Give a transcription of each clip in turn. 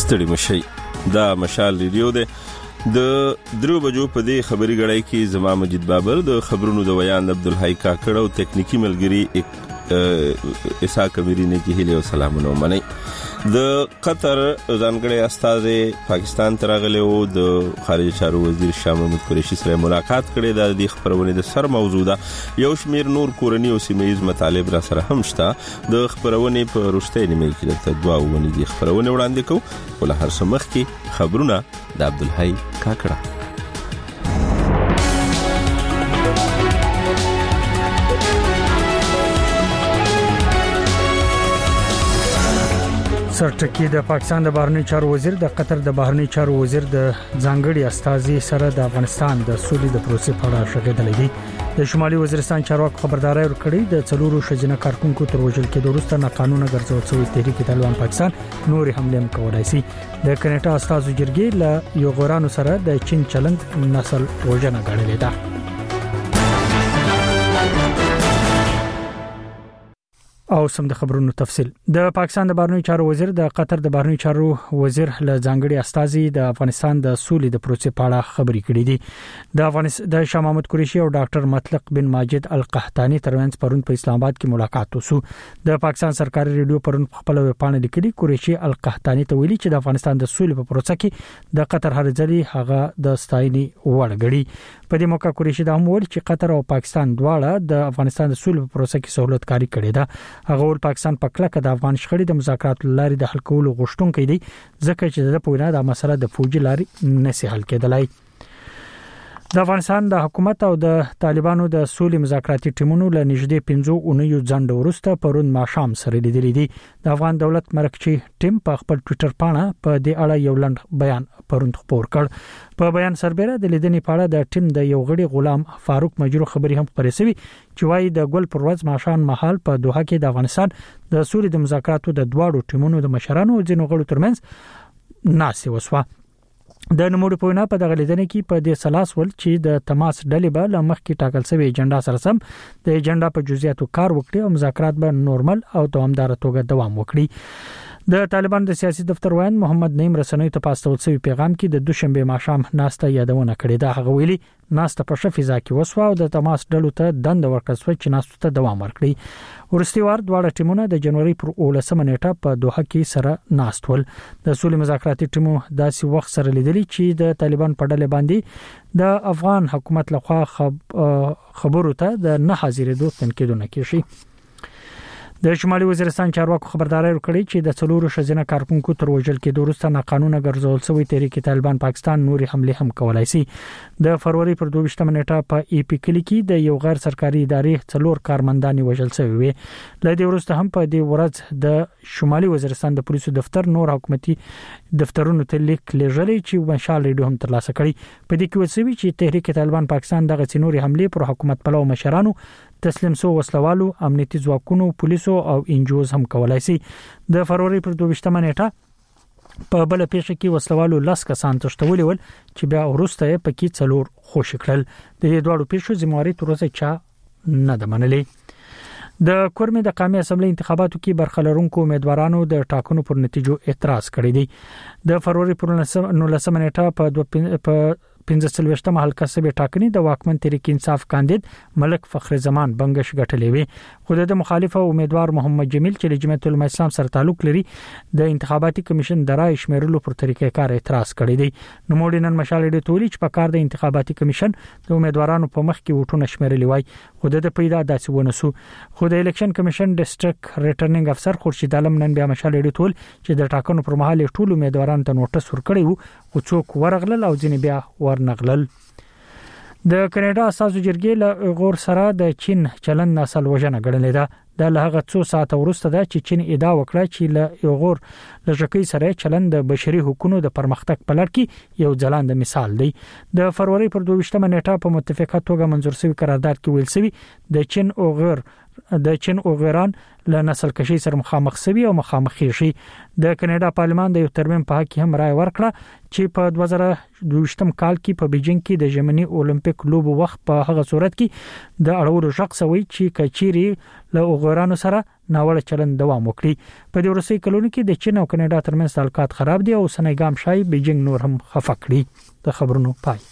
ستړي مشي. دا مشال ریډیو ده. د 3 بجو په دې خبري غړای کې زما مجید بابر د خبرونو د ویان عبدالحی کاکړ او تکنیکی ملګری اسا کبیری نه کې هلي او سلامونه منئ. د قطر ځانګړي استاد پاکستان ترغله او د خارجه چارو وزیر شاه محمود قریشي سره ملاقات کړي. د دې خبرونه د سر موضوع ده. یو شمیر نور کورنی او سیمایي مطالب را سره هم شته. د خبرونه په روشته نیمه کې د دواونه دي خبرونه وړاندې کوو. ول هر سمخ کې خبرونه د عبدالحی کاکړ. سرټکی د پاکستان د بهرنی چارو وزیر د قطر د بهرنی چارو وزیر د ځانګړي استازي سره د افغانستان د سولې د پروسې په اړه شغېدلې دي. د شمالي وزیرستان چارواکو خبرداري ورکړې د څلورو شجنه کارکونکو تر وژل کېدو وروسته ناقانونه ګرځول شوی تحریک طالبان پاکستان نوري حمله هم کولای شي. د کینیټا استازو جرګې له یو غورانو سره د چین چلند نسل وژنه غړلې ده. او سم د خبرونو تفصيل. د پاکستان د بهرنی چارو وزیر د قطر د بهرنی چارو وزیر له ځانګړي استازي د افغانستان د سولې د پروسې په اړه خبرې کړې دي. د شاه محمود قریشي او ډاکټر مطلق بن ماجد القحطاني ترمنځ پرون په اسلام آباد کې ملاقات وشو. د پاکستان سرکاري ریډیو پرون خپل ویبپاڼه لیکلي قریشي القحطاني ته ویلي چې د افغانستان د سولې په پروسه کې د قطر هر ځلې هغه د ستاینې وړ غړي. په دې موقع قریشي دا هم ویل چې قطر او پاکستان دواړه د افغانستان د سولې په پروسه کې سہولت کاری کړې ده. هغه ول پاکستان په کلکه د افغان شخړې د مذاکراتو لارې د حل کولو غوښتونکي دي ځکه چې د پوینه د مسله د فوجي لارې نشي حل کېدلای. د افغانستان د حکومت او د طالبانو د سولې مذاکراتي ټیمونو له نږدې 15 اونیو ځنډ وروسته پرون ماښام سره لیدلې دي. د افغان دولت مرکزی ټیم په خپل ټوئیټر پاڼه په دې اړه یو لنډ بیان پرون خپور کړ. په بیان سربېره د لیدنې په اړه د ټیم د یو غړي غلام فاروق مجرو خبري هم خبرې شوی چې وايي د ګل پر ورځ ماښام مهال په دوحه کې د افغانستان د سولې د مذاکراتو د دواړو ټیمونو د مشرانو او ځینو غړو ترمنځ ناسې وسوه. د نموړي په وینا په دغه لیدنې کې په دې سلاس ول چې د تماس ډلې به له مخکې ټاکل شوی ایجنډا سره سم د ایجنډا په جزئیاتو کار وکړي او مذاکرات به نورمال او دوامدار توګه دوام وکړي. د طالبان د سیاسي دفتر وایي محمد نعیم رسنوي ته پاستول شوی پیغام کې د دوشنبه ماښام ناسته یادونه کړې ده. هغه ویلي ناسته په فضا کې وسوه او د تماس ډلو ته دند ورکړل شو چې ناسته ته دوام ورکړي. ورستي وار دواړه ټیمونه د جنوري پر 18 نیټه په دوحه کې سره ناستول. د سولې مذاکراتي ټیمو داسې وخت سره لیدلي چې د طالبان په ډله باندې د افغان حکومت لخوا خبرو ته د نه حاضرېدو تنقیدونه کوي. د شمالي وزیرستان چارواکو خبرداري ورکړي چې د څلورو شجنه کارکونکو تر وژل کېدو وروسته ناقانونه ګرځول شوی تحریک طالبان پاکستان نوري حمله هم کولای شي. د فروری پر 22 نیټه په ای پی کلی کې د یو غیر سرکاري ادارې څلور کارمندان وژل شوی وي. له دې وروسته هم په دې ورځ د شمالي وزیرستان د پولیسو دفتر نور حکومتي دفترونو ته لیک لېږلی چې مشال ریډیو هم ترلاسه کړي. په دې کې وسوي چې تحریک طالبان پاکستان دغه څنوري حمله پر حکومت پلو مشرانو تسلیم سو وسلوالو امنیتي ځواکونو پولیسو او انجوز هم کولای شي. د فروری پر 22 نیټه په بل پیښه کې وسلوالو لاس کسان تشتولي ول چې بیا ورسته پکې څلور خوش کړل. د دې دوه پیښو ذمہواری تر اوسه چا نه ده منلې. د کورمې د قومي اسمبلی انتخاباتو کې برخه لرونکو امیدوارانو د ټاکنو پر نتیجو اعتراض کړی دی. د فروری پر 19 نیټه په 15 حلقه سبې ټاکنې د واکمن تحریک انصاف کاندید ملک فخر زمان بنگش غټلې وي. خو د مخالف امیدوار محمد جمیل چې جمعیت العلماء اسلام سره تعلق لري د انتخاباتي کمیشن درای شمیرلو پر طریقې کار اعتراض کړی دی. نو مورینن مشال ډې تولی چې په کار د انتخاباتي کمیشن د امیدوارانو په مخ کې وټونه شمیرلې وای. خو د پیدا داسې ونسو. خو د الیکشن کمیشن ډیسټریکټ ریټرنینګ افسر خورشید عالم نن بیا مشال ډې تول چې د ټاکنو پر مهال ټول امیدوارانو ته نوټس ورکړی وو او څوک ورغلل او ځینې بیا ورنغلل. د کینیډا اساسو جرګې له غور سره د چین چلند نسل وژنه غړلې ده. د لهغه څو ساعت وروسته د چین ادعا وکړه چې له غور لږکۍ سره چلند د بشري حقوقو د پرمختګ په لړ کې یو ځلانده مثال دی. د فروری پر 22 نیټه په متفقه توګه منظور شوی قرارداد کې ویل شوی د چین اوغران له نسل کشي سره مخامخ شوی او مخامخ شي. د کینیډا پارلمان د یو ترمیم په حق کې هم رائے ورکړه چې په 2022 کال کې په بیجینګ کې د ژمنی اولمپیک لوبو وخت په هغه صورت کې د اړولو شخص وی چې کچيري له اوغورانو سره ناوړه چلند دوام وکړي. په دې وروستي کلونو کې د چین او کاناډا ترمنځ تعلقات خراب دي او سنګام شای بیجینګ نور هم خفه کړي. د خبرونو پای.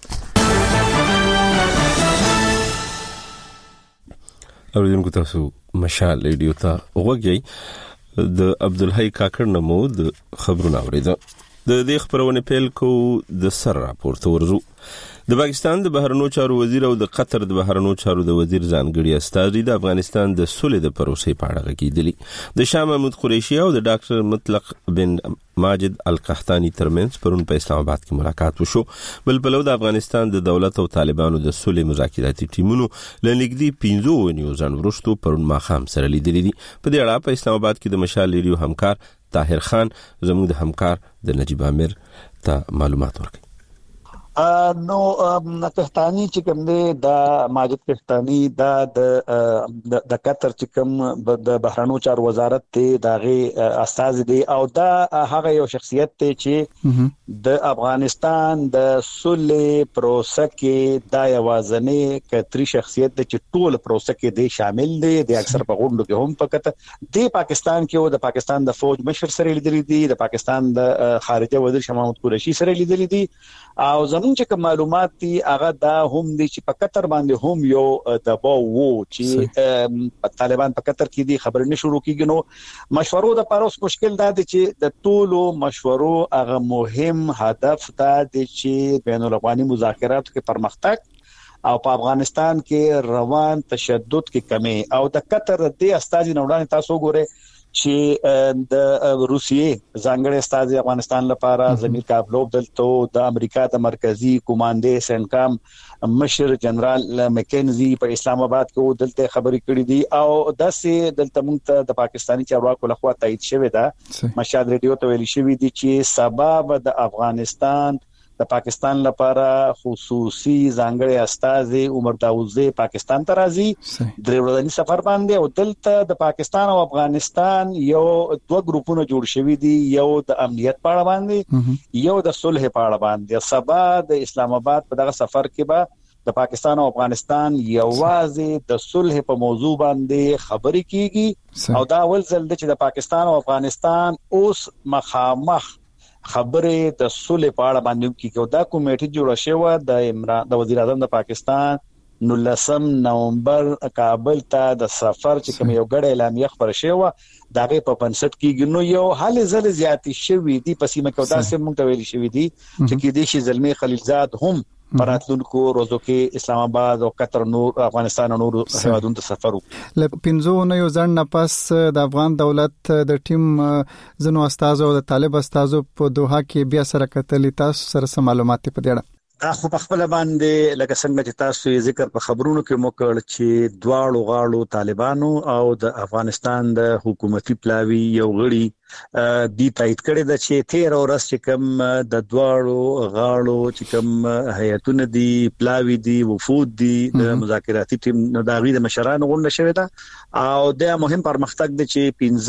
اوریدونکو تاسو مشال ریډیو ته وګورئ. د عبدالحی کاکړ نمو د خبرونه اوریدل. د دې خبرونه پیل کو د سر راپورته ورزو. د پاکستان د بهرنیو چارو وزیر او د قطر د بهرنیو چارو د وزیر ځانګړي استازي د افغانستان د سولې د پروسې په اړه غږیدلي. د شاه محمود قریشي او د ډاکټر مطلق بن ماجد القحطانی ترمنځ پرون په اسلام آباد کې ملاقات وشو. بل بلو د افغانستان د دولت او طالبانو د سولې مذاکراتي ټیمونو لنګدي 15 ونیو ځان ورستو پرون ماخام سره لیدلې دي. په دې اړه په اسلام آباد کې د مشال ریډیو همکار طاهر خان زموږ د همکار د نجیب عامر ته معلومات ورکړي. نو قحطانی چې کوم دی دا ماجد قحطانی دا د قطر چې کوم د بهرنیو چارو وزارت ته داغه استازي دی او دا هغه یو شخصیت ته چې د افغانستان د سولې پروسه کې دا یوازنی کتري شخصیت دی چې ټول پروسه کې دی شامل دی. د اکثر په غونډو کې هم پکته دی پاکستان کې او د پاکستان د فوج مشر سره لیدلې دي، د پاکستان د خارجه وزیر شاه محمود قریشي سره لیدلې دي او زمون چې معلومات دي هغه دا هم دي چې په قطر باندې هم یو دباو وو چې طالبان په قطر کې دي خبرې نه شروع کیږي. نو مشورو د پاروس مشکل دا دي چې د ټولو مشورو هغه مهم هدف دا دي چې بین الاقوامي مذاکراتو کې پرمختګ او په افغانستان کې روان تشدد کې کمی او د قطر د استازي نوړان تاسو ګوره چې د روسیې ځانګړي استازي افغانستان لپاره زمیر کابلوف دلته د امریکا د مرکزی کمانډې سنکام مشر جنرال مکنزي په اسلام آباد کې دلته خبرې کړې دي او داسې دلته موږ ته د پاکستاني چارواکو لخوا تایید شوې ده. مشال ریډیو ته ویل شوې دي چې سبب د افغانستان د پاکستان لپاره خصوصي ځانګړي استازي عمر داوودزی پاکستان ته راځي درې ورځنی سفر باندې او دلته د پاکستان او افغانستان یو دوه ګروپونه جوړ شوي دي، یو د امنیت په اړه باندې یو د صلح په اړه باندې. سبا د اسلام آباد په دغه سفر کې به د پاکستان او افغانستان یوازې د صلح په موضوع باندې خبرې کیږي او دا اول ځل چې د پاکستان او افغانستان اوس مخامخ خبره د صلح په اړه باندې کیږي. دا کمیټه جوړه شوې د وزیر اعظم د پاکستان 19 نومبر کابل ته د سفر چې کوم یو غړ اعلامیه خبره شوې دغه په بنسټ کې نو یو حل زل زیاتی شوې دي په سیمه کې داسې مونږ ته ویل شوې دي چې کې دي شي زلمی خلیلزاد هم پراتلونکو روزو کې اسلام آباد او قطر نور افغانستان او نور هیوادونو ته سفر وکړي. ل 15 نه یو ځن نه پس د افغان دولت د ټیم زنو استادو او د طالب استادو په دوحه کې بیا سره کتل تاسو سره معلومات په دې اړه خو په خپل باندې لکه څنګه چې تاسو ذکر په خبرونو کې موکړ چې دواړو غاړو طالبانو او د افغانستان د حکومتي پلاوی یو غړي دی تایید کړی د چې 13 ورځ چې کوم د دواړو غاړو چې کوم هیئتونه دي پلاوی دي وفود دي د مذاکراتي ټیم د داغي د مشرانو غونډه شوې ده او د مهم پرمختګ د چې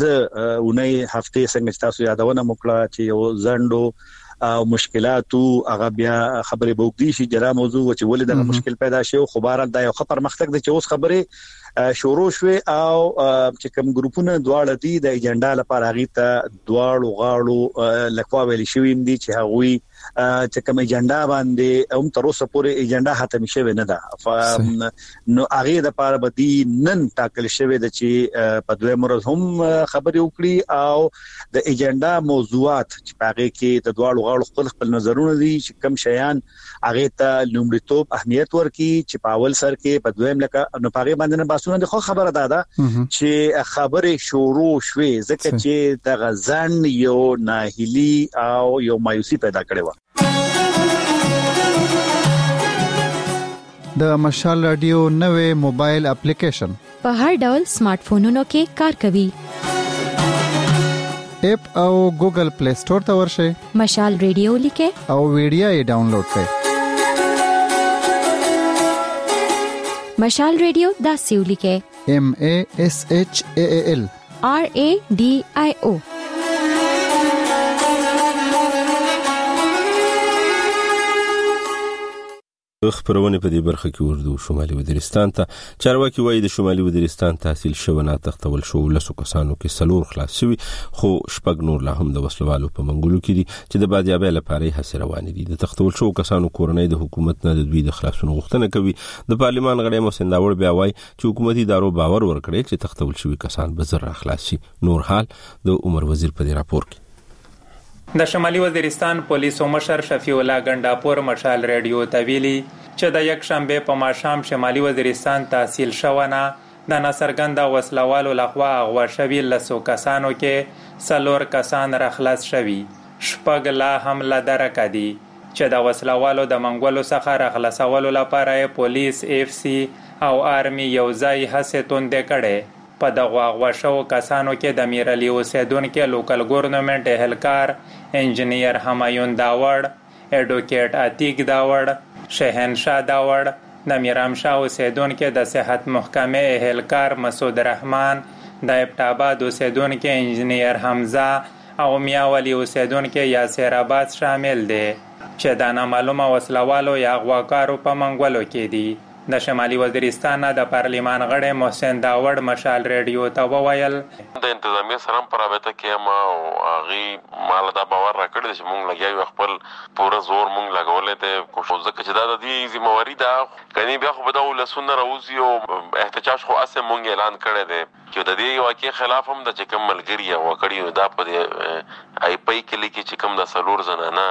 15 اونۍ هفته څنګه تاسو یادونه موکړه چې یو زندو او مشکلاتو هغه بیا خبرې بوګدي شي جلا موضوع چې ولې دا مشکل پیدا شي خو بهر دا یو خطر مختګ د چې اوس خبرې شروع شوه او چې کوم ګروپونه دواړه دي د ایجنډا لپاره غي ته دواړو غاړو لکوا ویل شوی دي چې هغوی چې کوم ایجنډا باندې هم تر اوسه پورې ایجنډا ختم شوی نه ده نو هغه د لپاره بدی نن ټاکل شوی د چې په دوه مرز هم خبرې وکړي او د ایجنډا موضوعات چې هغه کې د دواړو غاړو خپل نظرونه دي چې کوم شیان هغه ته لومړیتوب اهمیت ورکړي چې په اول سر کې په دویم لکه نو هغه باندې نه باسونه د خو خبره ده چې خبره شروع شوه ځکه چې د غزن یو ناهیلی او یو مایوسی پیدا کړي و. د مشال رادیو نوې موبایل اپلیکیشن په هر ډول سمارټ فونونو کې کار کوي. اپ او ګوګل پلی سٹور ته ورشئ، مشال ریډیو لیکه او ویډیو یې ډاونلوډ کړئ. مشال ریډیو دا سیو لیکه MASHAAL RADIO. خبرونه په دې برخه کې وردو شمالي وزیرستان ته چارواکي وایي د شمالي وزیرستان تحصیل شوی نه تختول شو لسو کسانو کې سلور خلاص شوی خو شپږ نور لا هم د وسلوالو په منګولو کې دي چې د بادیابه لپاره هڅې روانې دي د تختول شو کسانو کورنۍ د حکومت نه د دوی د خلاصونو غوښتنه کوي د پارلمان غړي محسن داوړ بیا وایي چې حکومتي ادارو باور ورکړي چې تختول شوی کسان به زر خلاص شي نور حال د عمر وزیر په دې راپور کې د شمالي وزیرستان پولیسو مشر شفیع الله ګنداپور مشال ریډیو ته ویلي چې د یک شنبه په ماښام شمالي وزیرستان تحصیل شونه د ناڅرګنده وسلوالو لخوا اغوا شوي لسو کسانو کې سلور کسان را خلاص شوي شپږ لا هم له درکه دي چې د وسلوالو د منګولو څخه را خلاصولو لپاره پولیس اف سی او آرمي یو ځای هڅې توندې کړې په دغه اغوا شوو کسانو کې د میرعلي اوسیدونکو لوکل ګورنمنت اهلکار انجینیر همایون داوړ اډوکیټ عتیق داوړ شهنشاه داوړ د میرامشاه اوسیدونکو د صحت محکمه اهلکار مسعود رحمان د ابټاباد اوسیدونکو انجینیر حمزه او میاولی اوسیدونکو یاسر آباد شامل دي چې د نامعلومه وسلوالو یا اغواکارو په منګولو کې دي د شمالي وزیرستان د پارلمان غړي محسن داوړ مشال ریډیو ته وویل د انتظامیه سره په رابطه کې ما او هغه مال دا باور راکړل چې مونږ لګیاو خپل پوره زور مونږ لګولې ته کوشش وکړو چې دا د دې ذمہواری ده کني بیا خو به دا ولسونه راوځي او احتجاج خو اسه مونږ اعلان کړی دی چې د دې واقع خلاف هم د چکم ملګری وکړي دا په آی پی کې لیکي چې کوم د سلور زنانه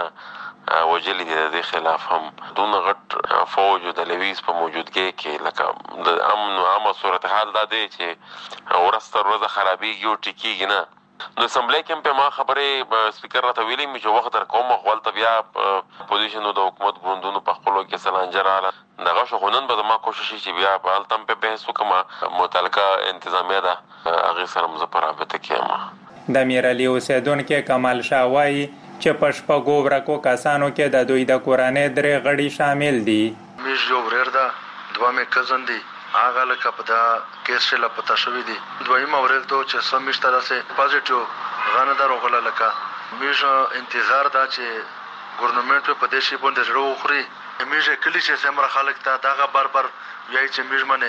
وجلی دي د خلاف هم دون غټ فوج د لویس په موجودګي کې لکه د امن او عامه صورتحال دا دی چې ورسته ورځ خرابېږي او ټیکيږي نه نو اسمبلی کې په ما خبره سپیکر راته ویلي مې چې وخت در کوم خپل طبيعه پوزیشن د حکومت ګوندونو په خپلو کې سلانجراله دغه شغونن به ما کوشش چې بیا په التم په بحث وکما متعلقه انتظامیه ده هغه سره مزپرابطه کېم د میرعلي اوسیدونکو کمال شاوای چې پښپغو ورکو کسانو کې د دوی د کورانې درې غړي شامل دي میش یو وردا دوه مې کزن دي هغه لکه په دا کیس له پتا شوې دي دویم ورته چې سمش طرح سه پازیټیو غانه دار وغلا لکه میش انتظار دا چې ګورنمنت په دې شی باندې جوړ وخوري میش کلی چې سمره خلک ته داغه بار وایي چې میش منه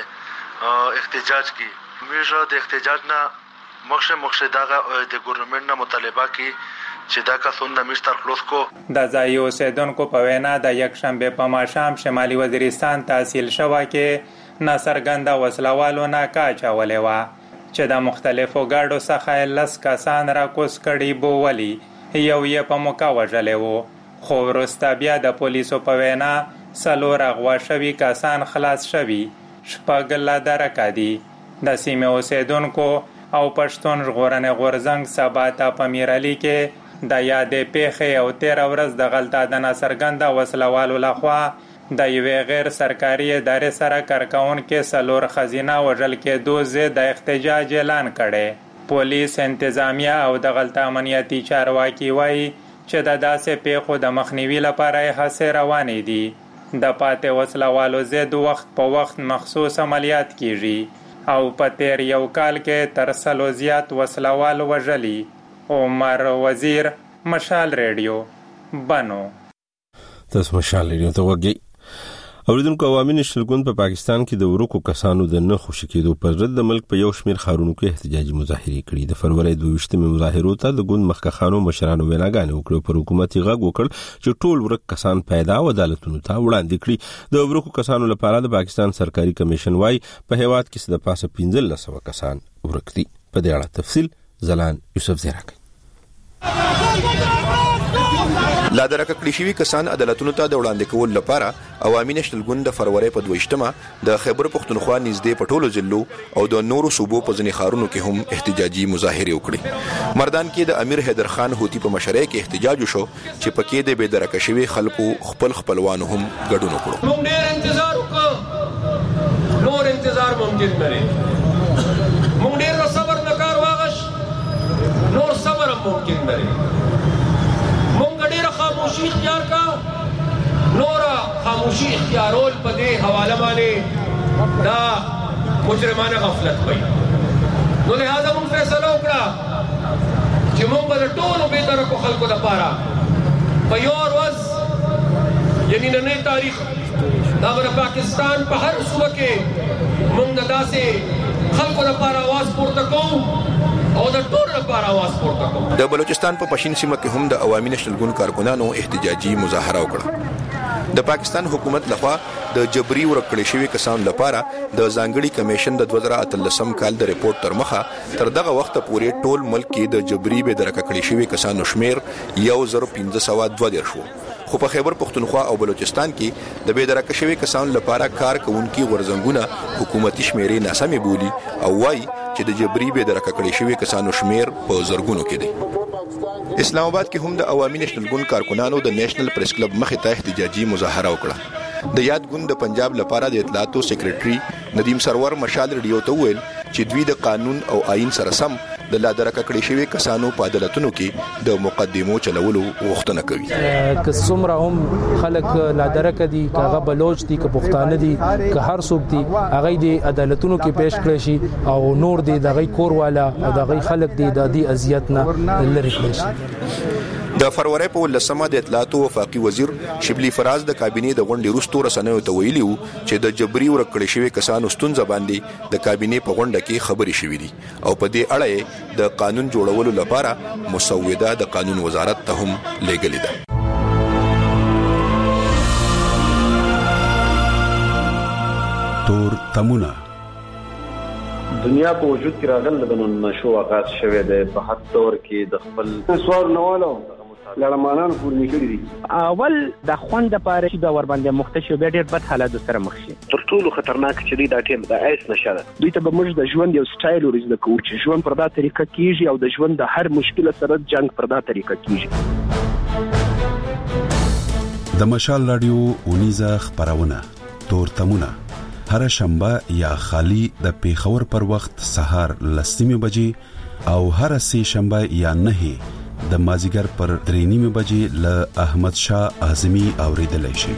احتجاج کی میش د احتجاج نه مخشه داغه د ګورنمنت نه مطالبه کی چې دا کسونه مشتر خلاص کو د ځای اوسیدونکو په وینا د یک شنبه په ماښام شمالي وزیرستان تحصیل شوه کې ناڅرګنده وسلوالو ناکا چولې وه چې د مختلفو ګاډو څخه 10 کسان راکوز کړي بوولي یو یې په موقع وژلی و خو وروسته بیا د پولیسو په وینا څلور اغوا شوي کسان خلاص شوي شپږ لا درکه دي د سیمې اوسیدونکو او پښتون ژغورنې غورځنګ سبا ته په میرعلي کې د یادې پیښې او 13 ورځ د غلطه د ناڅرګنده وسلوالو لخوا د یوې غیر سرکاري ادارې سره کارکونکو سلور خزینه وژل کېدو ضد د احتجاج اعلان کړی پولیس انتظامیه او د غلطه امنیتي چارواکي وایي چې د داسې پیښو د مخنیوي لپاره هڅې روانې دي د پاتې وسلوالو ضد وخت په وخت مخصوص عملیات کیږي او په تیر یو کال کې تر 100 زیات وسلوال وژلي عمر وزیر مشال ریډیو بنو تاسو مشال ریډیو ته وګورئ اوریدونکو عوامي نشل ګوند په پاکستان کې د ورکو کسانو د نه خوشی کېدو پر ضد د ملک په یو شمېر ښارونو کې احتجاجي مظاهرې کړې د فروری 22 مظاهرو ته د ګوند مخکخانو مشرانو ویناګانې وکړو پر حکومتي غږ وکړ چې ټول ورک کسان پیدا او عدالتونو ته وړاندې کړي د ورکو کسانو لپاره د پاکستان سرکاري کمیشن وايي په هیواد کې د پاسه 1500 کسان ورک دي په دې اړه تفصیل زلان یوسف زیراک لا درکه کړي شوي کسان عدالتونو ته د وړاندې کول لپاره عوامي نشل ګوند د فروری په 22مه د خیبر پختونخوا نږدې په ټولو ضلعو او د نورو صوبو په ځینې ښارونو کې هم احتجاجي مظاهرې وکړې مردان کې د امیر حیدر خان هوتی په مشرۍ کې احتجاج وشو چې پکې د بې درکه شوي خلکو خپلوانو هم ګډون وکړو موږ ډېر انتظار وکړو نور انتظار ممکن نه دی موږ ډېر صبر وکړ واغش نور صبر ممکن نه دی خاموشی اختیار کا نورا خاموشی اختیارول په دې حواله باندې دا مجرمانه غفلت وي نو لہذا موږ فیصله وکړه چې موږ به ټول به درکو خلکو لپاره په یو ورځ یعنی نن تاریخ دا پاکستان په هر صوبه کې موږ داسې خلکو لپاره आवाज پورته کوو او د ټول لپاره आवाज پورته کوو. د بلوچستان په پښین سیمه کې هم د عوامي نشنل ګوند کارکونانو احتجاجي مظاهره وکړه. د پاکستان حکومت لخوا د جبري ورکړې شوی کسانو لپاره د ځانګړي کمیشن د 2013 کال د ریپورت تر مخه تر دغه وخت پورې ټول ملک کې د جبري به درکه کړې شوی کسانو شمیر 1502 شو. خو په خیبر پختونخوا او بلوچستان کې د به درکه شوی کسانو لپاره کار کوونکي غورځنګونه حکومتي شمیرې ناسمې بولی او وایي چې د جبري به درکه کړې شوی کسانو شمیر په زرګونو کې دی. اسلام آباد کې هم د عوامي نشنل ګوند کارکونانو د نېشنل پریس کلب مخې ته احتجاجي مظاهره وکړه. د یاد ګوند د پنجاب لپاره د اطلاعاتو سیکریټري ندیم سرور مشال ریډیو ته وویل چې دوی د قانون او آئین سره سم د لا درکه کړې شوی کسانو په عدالتونو کې د مقدمو چلولو غوښتنه کوي. که څومره هم خلک لا درکه دي، کاغه بلوچ دي، که پښتانه دي، که هر څوک دي، هغه د عدالتونو کې پیش کړي شي او نور دي دغه کور والا او دغه خلک دي د دې اذیت نه لری کړي شي. د فروری په 18 د اطلاعاتو وفاقي وزیر شبلی فراز د کابینې د غونډې وروسته رسنیو ته ویلي وو چې د جبري ورکړې شوی کسانو ستونزه باندې د کابینې په غونډه کې خبرې شوې دي او په دې اړه د قانون جوړولو لپاره مسوده د قانون وزارت ته هم لیږلې ده. تور تمونه دنیا په وجود کې راغل د نشو آغاز شوه د په حد تور کې د خپل سوار نوالو لړمانان پورې کړی دي. اول د خوند لپاره چې دا ور باندې مختشو به ډېر بد حالات سره مخ شي. تر ټولو خطرناک چې دا ټیم د ایس نشه ده. دوی ته به موږ د ژوند یو سټایل ورزده کوو چې ژوند پر دا طریقه کیږي او د ژوند د هر مشکل سره جنگ پر دا طریقه کیږي. د مشال رادیو اونیزه خبرونه تور تمونه هر شنبه یا خالی د پیښور پر وخت سهار 10:00 بجې او هر سه شنبه یا 9 د مازیګر پر 3:30 بجې ل احمد شاه اعظمي اوریدلای شي.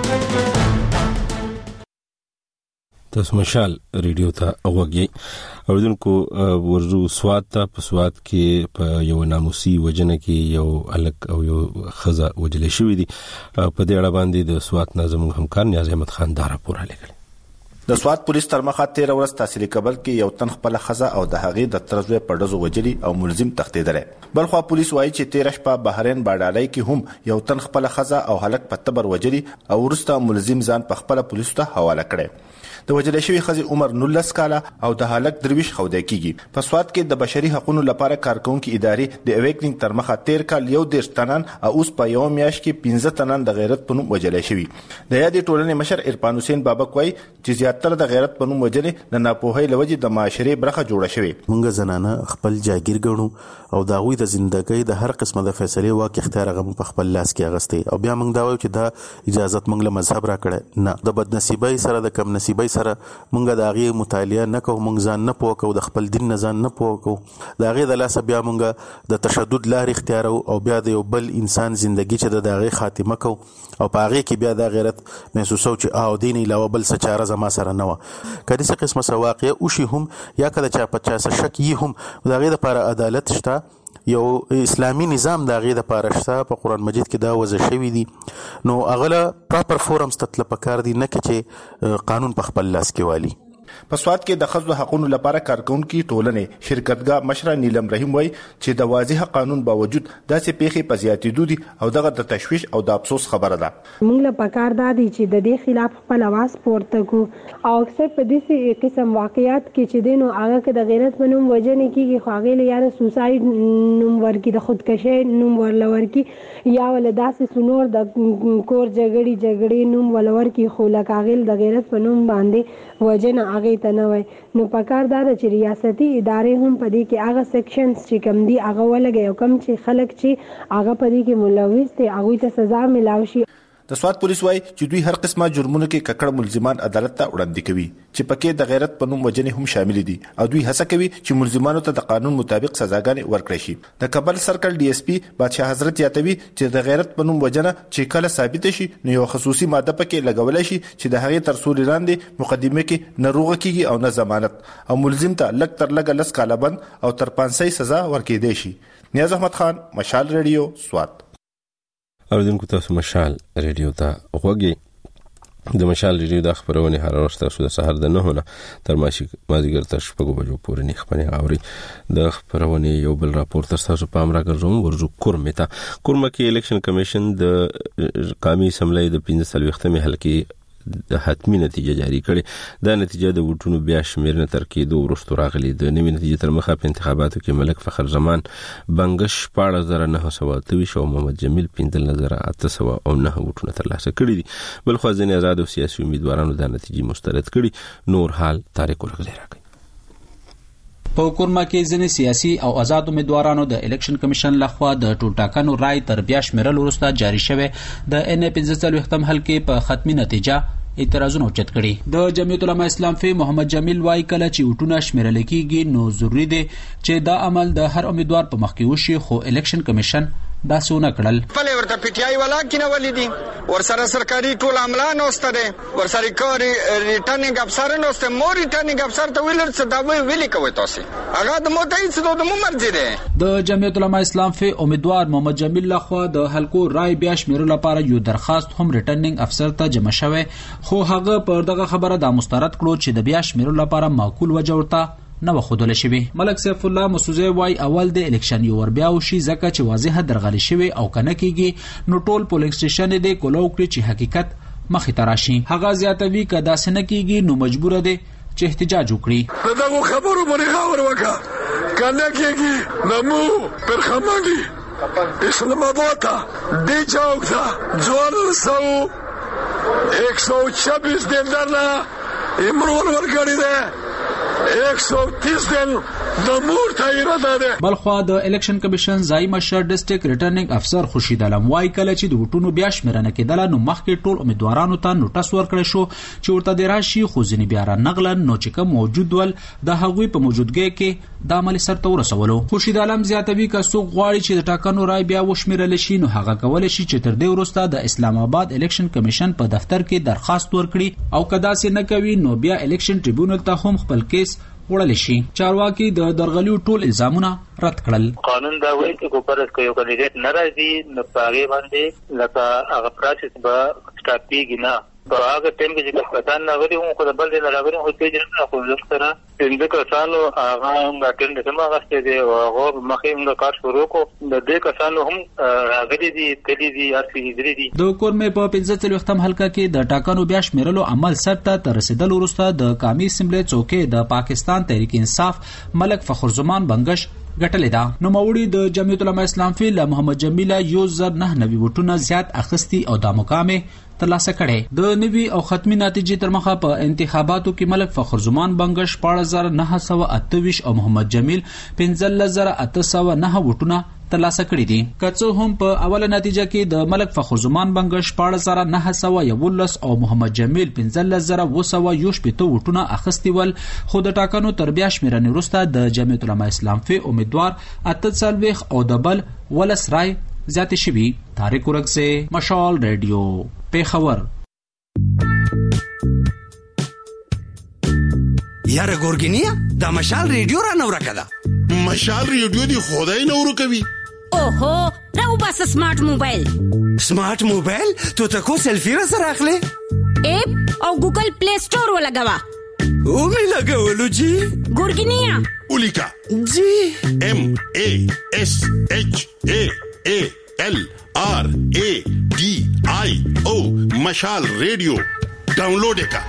تاسو مشال ریډیو ته اوږی اوردونکو ورزو سواد ته په سواد کې په یو ناموسي وجنه کې یو الک او یو خزه وجلې شوې دي. په دې اړه باندې د سواد نظم همکار نیاز احمد خان دا راپور لګل. د سواد پولیس تر مخه 13 ورځ تحصیلي کابل کې یو تن خپل خزه او د هغې د ترزوی په ډزو وجلی او ملزم تښتیدل. بلخو پولیس وایي چې 13 شپه بحرین باډالای کې هم یو تن خپل خزه او هلک په تبر وجلی او ورسته ملزم ځان په خپل پولیسو ته حواله کړي. د وجلې شوی خزي عمر 19 کاله او د هلک درویش خوده کیږي. په سواد کې د بشري حقوقو لپاره کارکونکو ادارې د اویکنګ تر مخه 13 کال یو د تنان او اوس په یو میاش کې 15 تنان د غیرت په نوم وجلې شوی. د یادې ټولنې مشر عرفان حسین بابک وایي چې زیاتره د غیرت په نوم وجلې د ناپوهۍ لوجې د معاشري برخه جوړه شوی. موږ زنانه خپل جاګیر ګڼو او دا غوي د ژوندۍ د هر قسمه د فیصله واک اختیار غو په خپل لاس کې اغستې او بیا موږ دا وایو چې دا اجازه موږ له مذهب را کړه نه. د بد نصیبۍ سره د کم نصیبۍ سره موږ د هغه مطالعه نه کوو، موږ ځان نه پوهو، د خپل دین نه ځان نه پوهو، د هغه د لاس بیا موږ د تشدد لار اختیار او بیا د یو بل انسان ژوندۍ چې د هغه خاتمه کو او په هغه کې بیا د غیرت محسوسو چې او دین علاوه بل څه چاره زما سره نه و. کله چې قسمه سواقع او شي هم یا کله چې 50 شک یې هم د هغه لپاره عدالت شته، یو اسلامی نظام د هغه لپاره شته. په قران مجید کې دا وضع شوی دی. نو اغله پراپر فورمز تطلب پکار دي نه کې چې قانون په خپل لاس کې والی. په سواد کې د خزو حقوقو لپاره کارکونکو ټولنې شرکتګا مشره نیلم رحیم وایي چې د واضح قانون باوجود داسې پیښې په زیاتېدو دي او دغه د تشویش او د افسوس خبره ده. موږ له پکار دادي چې د دې خلاف خپل आवाज پورته کو او اکثر په دې قسم واقعیات کې چې دینو هغه کې د غیرت بنوم وجنې کېږي خو هغه لاره سوساید نوم ورکی د خودکشي نوم ورلور کی یا ول داسې سنور د کور جګړې نوم ولور کی خو لکاغل د غیرت بنوم باندې وجنه هغه ته نه وای. نو پکار دا چې ریاستي ادارې هم په دې کې هغه سیکشنز چې کم دي هغه ولګي او کم چې خلک چې هغه په دې کې ملوث دي هغه ته سزا ملاوي شي. د سواد پولیس وایي چې دوی هر قسمه جرمونو کې ککړ ملزمان عدالت ته وړاندې کوي چې پکې د غیرت په نوم وجنې هم شامل دي او دوی هڅه کوي چې ملزمانو ته د قانون مطابق سزاګانې ورکړي شي. د کابل سرکل ډي اس پی بادشاہ حضرت یاتوي چې د غیرت په نوم وجنه چې کله ثابت شي نو یو خصوصي ماده پکې لګولای شي چې د هغې تر څو لاندې مقدمه کې نه روغه کیږي او نه ضمانت او ملزم ته لګ تر لګ لس کاله بند او تر 500 سزا ورکړي شي. نیاز احمد خان، مشال ریډیو، سواد. اوریدونکو تاسو مشال ریډیو ته غوږی د مشال ریډیو د خبرونه هر ورځ تاسو د سحر د 9 نه تر مازیګر تر 6 بجو پورې نه خبرونه اوري د خبرونه یو بل راپور تاسو په امر راګرځوم ورزو کورمه کې الیکشن کمیشن د قومي اسمبلی د 15 حلقې د حتمی نتیجه جاری کړي. دا نتیجه د ووټونو بیا شمیرنه تر کېدو وروسته راغلي. د نوې نتیجې تر مخه په انتخاباتو کې ملک فخر زمان بنگش 14923 او محمد جمیل 15809 ووټونه ترلاسه کړي دي. بل خو ځینې آزاد او سیاسي امیدوارانو دا نتیجې مسترد کړي. نور حال طارق ورغلی راکړي. په کورما کې ځینې سیاسي او آزاد امیدوارانو د الیکشن کمیشن لخوا د ټولټاکنو رای تر بیا شمیرل وروسته جاری شوه د ان 15 حلقې په ختمي نتیجه اعتراضونه اوچت کړي. د جمعیت العلماء اسلام فی محمد جمیل وايي کله چې وټونه شمیرل کېږي نو ضروری دی چې دا عمل د هر امیدوار په مخ کې وشي، خو الیکشن کمیشن دا سونه کړل. په ورته پټیای ولا کینه ولیدي ورسره سرکاري ټول عملان اوسته ورسره کاری ریټرنینګ افسر نو است مو ریټرنینګ افسر ته ویل څه دا ویلي کوي تاسو هغه د موتای څه د مرزي ده. د جمعیت العلماء اسلام فی امیدوار محمد جمیل لخوا د حلقو رای بیا شمیرل لپاره یو درخواست هم ریټرنینګ افسر ته جمع شوه، خو هغه پر دغه خبره د مسترد کړو چې د بیا شمیرل لپاره معقول وجه ورته نو خودل شوی. ملک سیف الله مسوزه وای اول د الیکشن یو ور بیا وشي ځکه چې واضحه درغلي شوی او کنه کیږي نو ټول پولیس سټیشن دی کولو کړی چې حقیقت مخې ته راشي. هغه زیاتوي کدا سن کیږي نو مجبور دی چې احتجاج وکړي. دغه خبرو باندې خبر وکړه کنه کیږي نمو پر خمانګي اسلام آباد ته دی چوک ته جوړ سو 126 دن درنا امرون ورګړي ده 130 دن د مور ته اراده ده. بلخوا د الیکشن کمیشن ځای مشر ډیسټریکټ ریټرنینګ افسر خورشید علم وايي کله چې د وټونو بیا شمیرنه کېدله نو مخکې ټول امیدوارانو ته نوټس ورکړی شو چې ورته د راشي خو ځینې بیا را نغلن نو چې کوم موجود ول د هغوی په موجودګۍ کې د عمل سرته ورسولو. خورشید علم زیاتوي که څوک غواړي چې د ټاکنو رای بیا وشمیرل شي نو هغه کولای شي چې تر دې وروسته د اسلام آباد الیکشن کمیشن په دفتر کې درخواست ورکړي او کدا سي نه کوي نو بیا الیکشن ټریبیونل ته هم خپل کیس وړل شي. چارواکي د درغلیو ټول الزامونه رد کړل. قانون دا وایي چې کوپرس کوي کاندیدټ ناراضي نو پاګې باندې لکه هغه پروسس به سټاپیږي نه په هغه ټیم کې چې کسان نه غوړي هم خو د بل نه راغلي خو پیژنه نه خو زموږ سره څنګه کسانو هغه اټینډ سم غوښتي دي او هغه مخې موږ کار شروع کو د دې کسانو هم راغلي دي کلی دي ارسي دي دي. د کورمه په 15 حلقه کې د ټاکنو بیا شمیرلو عمل سرته تر رسیدل وروسته د قومي اسمبلی څوکۍ د پاکستان تحریک انصاف ملک فخر زمان بنگش ګټلې ده. نو موري د جمعیت العلماء اسلام فی محمد جمیل 1990 وټونه زیات اخستی او د مقامه ترلاسه کړي. د نوي او ختمي نتیجې تر مخه په انتخاباتو کې ملک فخر زمان بنگش 14928 او محمد جمیل 15809 وټونه ترلاسه کړي دي. کڅو هم په اوله نتیجه کې د ملک فخر زمان بنگش 14911 او محمد جمیل 15918 وټونه اخستي ول، خو د ټاکنو تر بیا شمیرنې وروسته د جمعیت العلماء اسلام فی امیدوار 48 او د بل ولس رای زیات شوی. طارق ورغسه مشال ریډیو پیښور. یاره ګورګینیا د مشال ریډیو را نور کړه. مشال ریډیو دی خدای نور کوي. اوهو راو بس سمارټ موبایل. سمارټ موبایل ته تاسو سلفي را سره اخلي اپ او ګوګل پلی سٹور ولګوا او می لګولو جی ګورګینیا اولیکا جی ام ا اس اچ ا ا ال آر ا ډي آی او مشال ریډیو ډاونلوډ کا.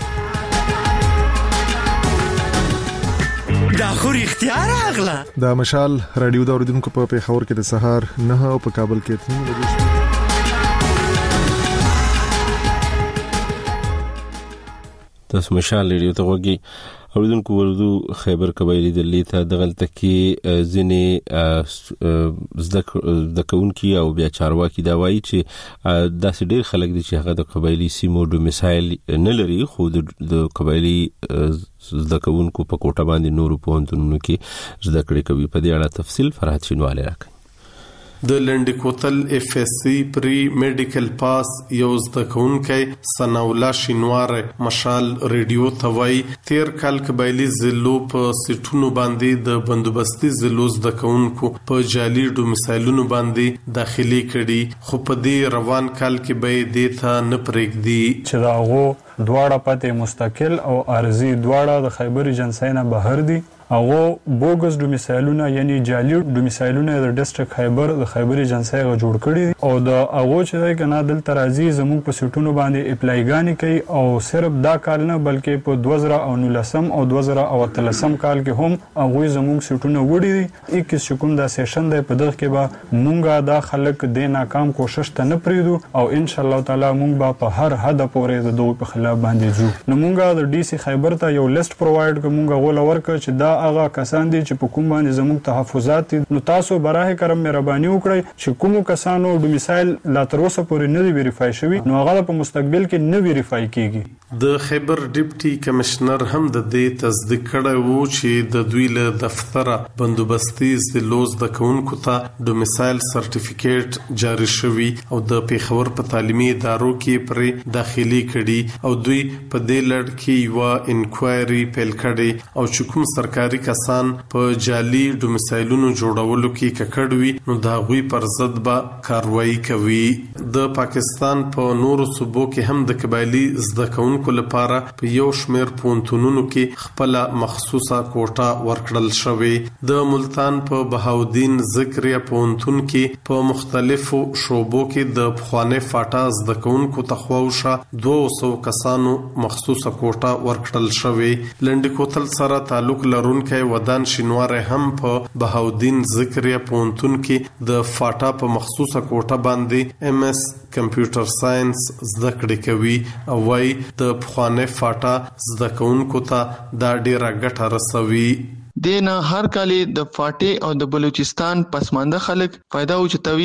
دا خو اختیار اغلا د مشال رادیو د اوریدونکو په پیښور کې د سهار 9 او په کابل کې 3 بجې. تاسو مشال ریډیو ته وګورئ. اوریدونکو ورودو خیبر قبایلی دلی ته دغلت کې ځینې زدکونکي او بیا چارواکي دا وایي چې داسې ډېر خلک دي چې هغه د قبایلی سیمو ډومیسایل نه لري، خو د قبایلی زدکونکو په کوټه باندې نورو پوهنتونونو کې زده کړې کوي. په دې اړه تفصیل فرحت شینواله راکړي. د لنډ کوتل اف اس سی پری میډیکل پاس یو زده کوونکی سناولا شینوار مشال ریډیو توای تیر کال قبایلی ضلعو په سټونو باندې د بندوبستي ضلعو زده کوونکو په جعلي ډومیسایلونو باندې داخلي کړي، خو په دې روان کال کې به دې ته نه پرېږدي چې دا غو دواړه پته مستقل او ارضي دواړه د خیبر ایجنسی نه بهر دي. هغه بوګس ډومیسایلونه یعنی جعلي ډومیسایلونه د ډیسټریکټ خیبر د خیبر ایجنسی غو جوړ کړي او د هغه چې دا کنه دلته راځي زموږ په سټونو باندې اپلایګانی کوي او صرف دا کال نه بلکې په 2019 او 2013 کال کې هم هغه زموږ سټونو وړي دي. 21 شکم دا سیشن دی، په دغه کې به مونږه دا خلک د ناکام کوشش ته نه پریدو او ان شاء الله تعالی مونږ به په هر حد پورې د دوی په خلاف باندې ځو. نو مونږه د ډي سي خیبر ته یو لیست پرووایډ کومګه غول ورکړ چې دا هغه کسان دي چې په کوم باندې زموږ تحفظات دي. نو تاسو براه کرم مهرباني وکړئ چې کوم کسانو ډومیسایل لا تر اوسه پورې نه دی ویریفای شوی نو هغه په مستقبل کې نه ویریفای کیږي. د خیبر ډیپټي کمشنر هم د دې تصدیق کړی وو چې د دوی له دفتره بندوبستي ضلعو زده کوونکو ته ډومیسایل سرټیفیکیټ جاری شوی او د پیښور په تعلیمي ادارو کې پرې داخلي کړي او دوی په دې لړ کې یو انکوایري پیل کړي او چې کوم سرکاري کسان په جعلي ډومیسایلونو جوړولو کې ککړوي نو دا غوي پر ضد به کاروایی کوي. د پاکستان په نورو صوبو کې هم د قبایلی زده کوونکو لپاره په یو شمېر پونتونونو کې خپل مخصوصه کوټه ورکړل شوې. د ملتان په بهاودین ذکریا پونتون کې په مختلفو شوبو کې د پخواني فاټا زده کوونکو تخواوشه 200 کسانو مخصوصه کوټه ورکړل شوې. لنډ کوتل سره تعلق لرونکي ودان شینوار هم په بهاودین ذکریا پونتون کې د فاټا په مخصوصه کوټه باندې ام اس کمپیوټر ساينس زده کړې کوي او وايي د پخواني فاټا زده کوونکو ته دا ډیره ګټه رسوي. دینا هر کال د فاټي او د بلوچستان پسمانده خلک फायदा اوچتوي.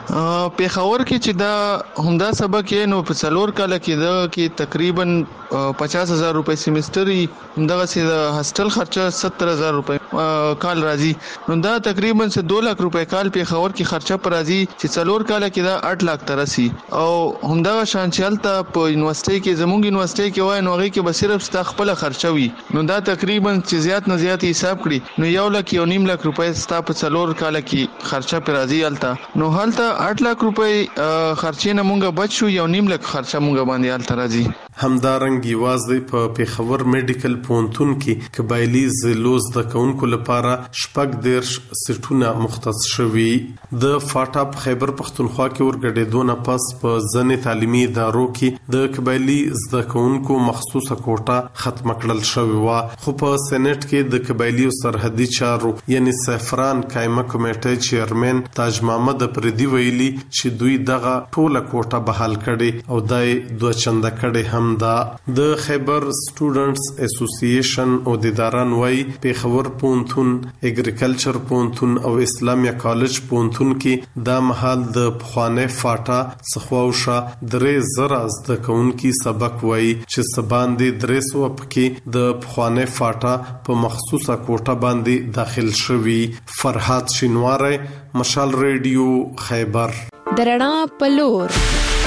پیښور کې چې دا همدا سبق یې نو په څلور کال کې دا کې تقریبا 50,000 روپے سیمستر همدغه سي د هاستل خرچه 70,000 روپے کال راځي نو دا تقریبا 2 لک روپے کال پیښور کې خرچه پر راځي چې څلور کال کې دا 8 لک ترسي او همدغه شان چلته په یونیورسيټي کې زموږ یونیورسيټي کې وای نو هغه کې به صرف ستا خپل خرچه وي نو دا تقریبا چې زیات نه زیات حساب کړی نو 1 لک یو نیم لک روپے ستا په څلور کال کې خرچه پر راځي الته نو هلته 8 لک روپے خرچې نه مونږه بچ شو 1 نیم لک خرچه مونږه باندې الته راځي. همدارنګ یوازې په پیښور میډیکل پونتون کې قبایلی ضلعو زده کوونکو لپاره شپږ دیرش سټونه مختص شوي. د فاټا په خیبر پښتونخوا کې ورګډېدو نه پس په ځینې تعلیمي ادارو کې د قبایلی زده کوونکو مخصوصه کوټه ختم کړل شوې وه خو په سېنات کې د قبایلی سرحدي چارو یعنی سفران قائمه کمیټې چیرمن تاج محمد پردي ویلي چې دوی دغه ټوله کوټه بحال کړي او دای دوه چنده کړي هم دا. د خیبر سټوډنټس اسوسییشن او د اداران وای پیښور پونتون اګریکلچر پونتون او اسلامیا کالج پونتون کې دا محل د پخواني فاټا څخواوشه 3000 زده کوونکي سبق وای چې سباندې 300 پکې د پخواني فاټا په مخصوصه کوټه باندې داخل شوي. فرحات شینواره مشال ریډیو خیبر. درنا پلور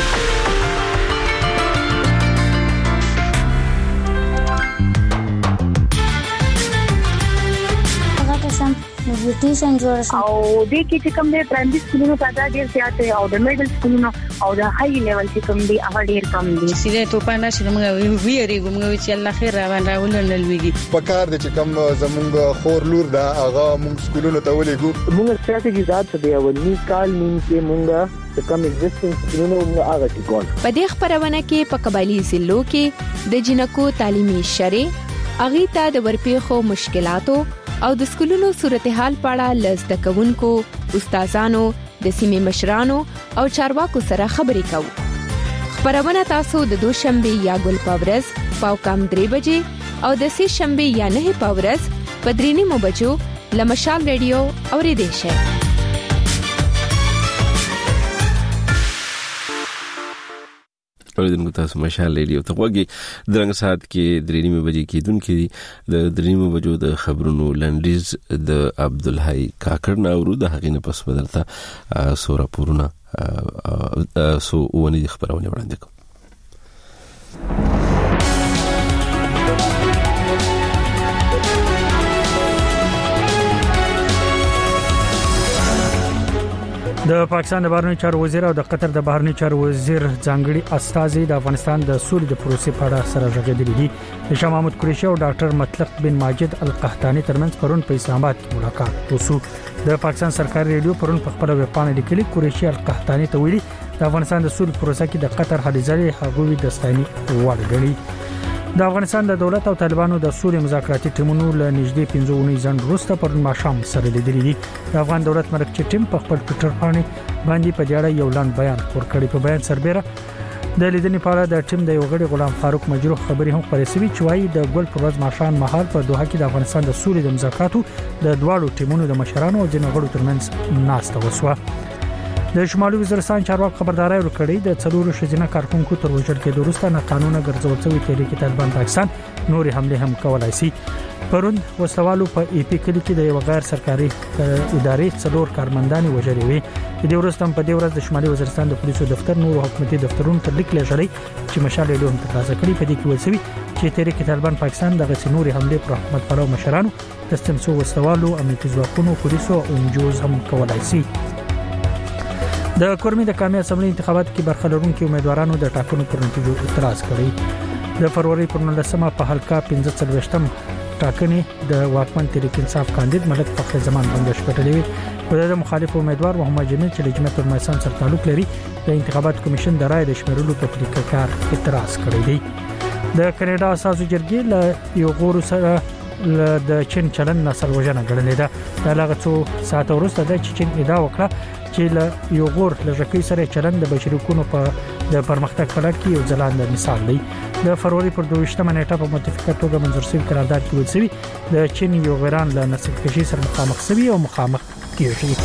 بیوټیشن جوړ شو او د کې چې کوم د پرایمري سکولونو تعداد ډیر زیات دی او د میډل سکولونو او د هاي لیول چې کوم دی هغه ډیر کم دی. سیده ته پاندې چې موږ ویریږو موږ چې الله خیر روان راولل لويږي په کار د چې کوم زمونږ خور لور دا هغه موږ سکولونو ته ولېګو موږ ستراتیژي ذات څه دی ولني کال نیم کې موږ کم ایگزیسټنس سکولونو موږ هغه کې ګول. په دې خبرونه کې په قبایلی ضلعو کې د جنکو تعلیمي شرې اغیتا د ورپېخو مشکلاتو او د سکولونو صورتحال پاړه لزده کوونکو استادانو د سیمې مشرانو او چارواکو سره خبرې کوو. خبرونه تاسو د دوشنبه یا ګل پاورز پاو کم 3 بجې او د سه شنبه یا 9 پاورز په 3 بجو لمشال ریډیو اوریدئ شئ. اوریدونکو تاسو مشال ریډیو ته وګورئ درنګ سات کې 3:30 بجې کېدونکې د 3:30 بجو د خبرونو لنډیز د عبدالحی کاکړ نه ورو د هغې نه پس بدلته سو راپورونه سو ونې د خبرونه وړاندې کوم. د پاکستان د بهرنیو چارو وزیر او د قطر د بهرنیو چارو وزیر ځانګړي استازي د افغانستان د سولې د پروسې په اړه سره غږېدلي دي. شاه محمود قریشي او ډاکټر مطلق بن ماجد القحطاني ترمنځ پرون په اسلام آباد کې ملاقات وشو. د پاکستان سرکاري ریډیو پرون په خپل ویب پاڼه لیکلي قریشي القحطاني ته ویلي د افغانستان د سولې پروسې کې د قطر هلې ځلې هغوی د ستاینې وړ ګڼي. د افغانستان د دولت او طالبانو د سولې مذاکراتي ټیمونو له نږدې 15 اونۍ ځنډ وروسته پرون ماښام سره لیدلي دي. د افغان دولت مرکزي ټیم په خپل ټویټر باندې په دې اړه یو لاند بیان ورکړی. په بیان سربېره د لیدنې په اړه د ټیم د یو غړي غلام فاروق مجروح خبري هم خپرې شوې چې وايي د ګل پر ورځ ماښام مهال په دوحه کې د افغانستان د سولې د مذاکراتو د دواړو ټیمونو د مشرانو او ځینو غړو ترمنځ ناسته وشوه. د شمالي وزیرستان چارواکي خبرداري ورکړې د څلورو شذینه کارکونکو تر وژل کېدو وروسته نه قانوني ګرځول شوی تحریک طالبان پاکستان نوري حمله هم کولای شي. پرون وسوالو په ای پی کلی کې د یو غیر سرکاري ادارې څلور کارمندان وژلي وي. د وروستم په دې ورځ د شمالي وزیرستان د پولیسو دفتر نور حکومتي دفترونو ته لیک لېږلی چې مشال له هم ترلاسه کړي. په دې کې وسوي چې تحریک طالبان پاکستان د غسنوري حمله پر حکومت پلو مشرانو تسلیم شو وسوالو امنیتي ځواکونو پولیسو او انجوز هم کولای شي. د کورمي د قومي اسمبلی انتخاباتو کې برخه لرونکي امیدوارانو د ټاکنو پر نتیجو اعتراض کړی. د فروری پر 19مه په حلقه 15 ټاکنې د واکمن تحریک انصاف کاندید ملک فخر زمان بندش کړلې. په د مخالف امیدوار محمد جمیل چې د جمعیت المسلمین سره تعلق لري د انتخاباتو کمیشن د رائے د شمیرلو په طریقه کار اعتراض کړی دی. د کینیډا اساسو جرګې له یو غور سره د چین چلن نسل وژنه ګڼلې ده. د هغه څو ساعت وروسته د چین ادعا وکړه چې له یو غور لږکۍ سره چلن د بشري حقوقو په د پرمختګ په لړ کې یو ځلانده مثال دی. د فروری پر 22مه نیټه په متفقه توګه منظور شوی قرارداد کې ویل شوی د چین یو غیران له نسل کشي سره مخامخ شوی او مخامخ کیږي.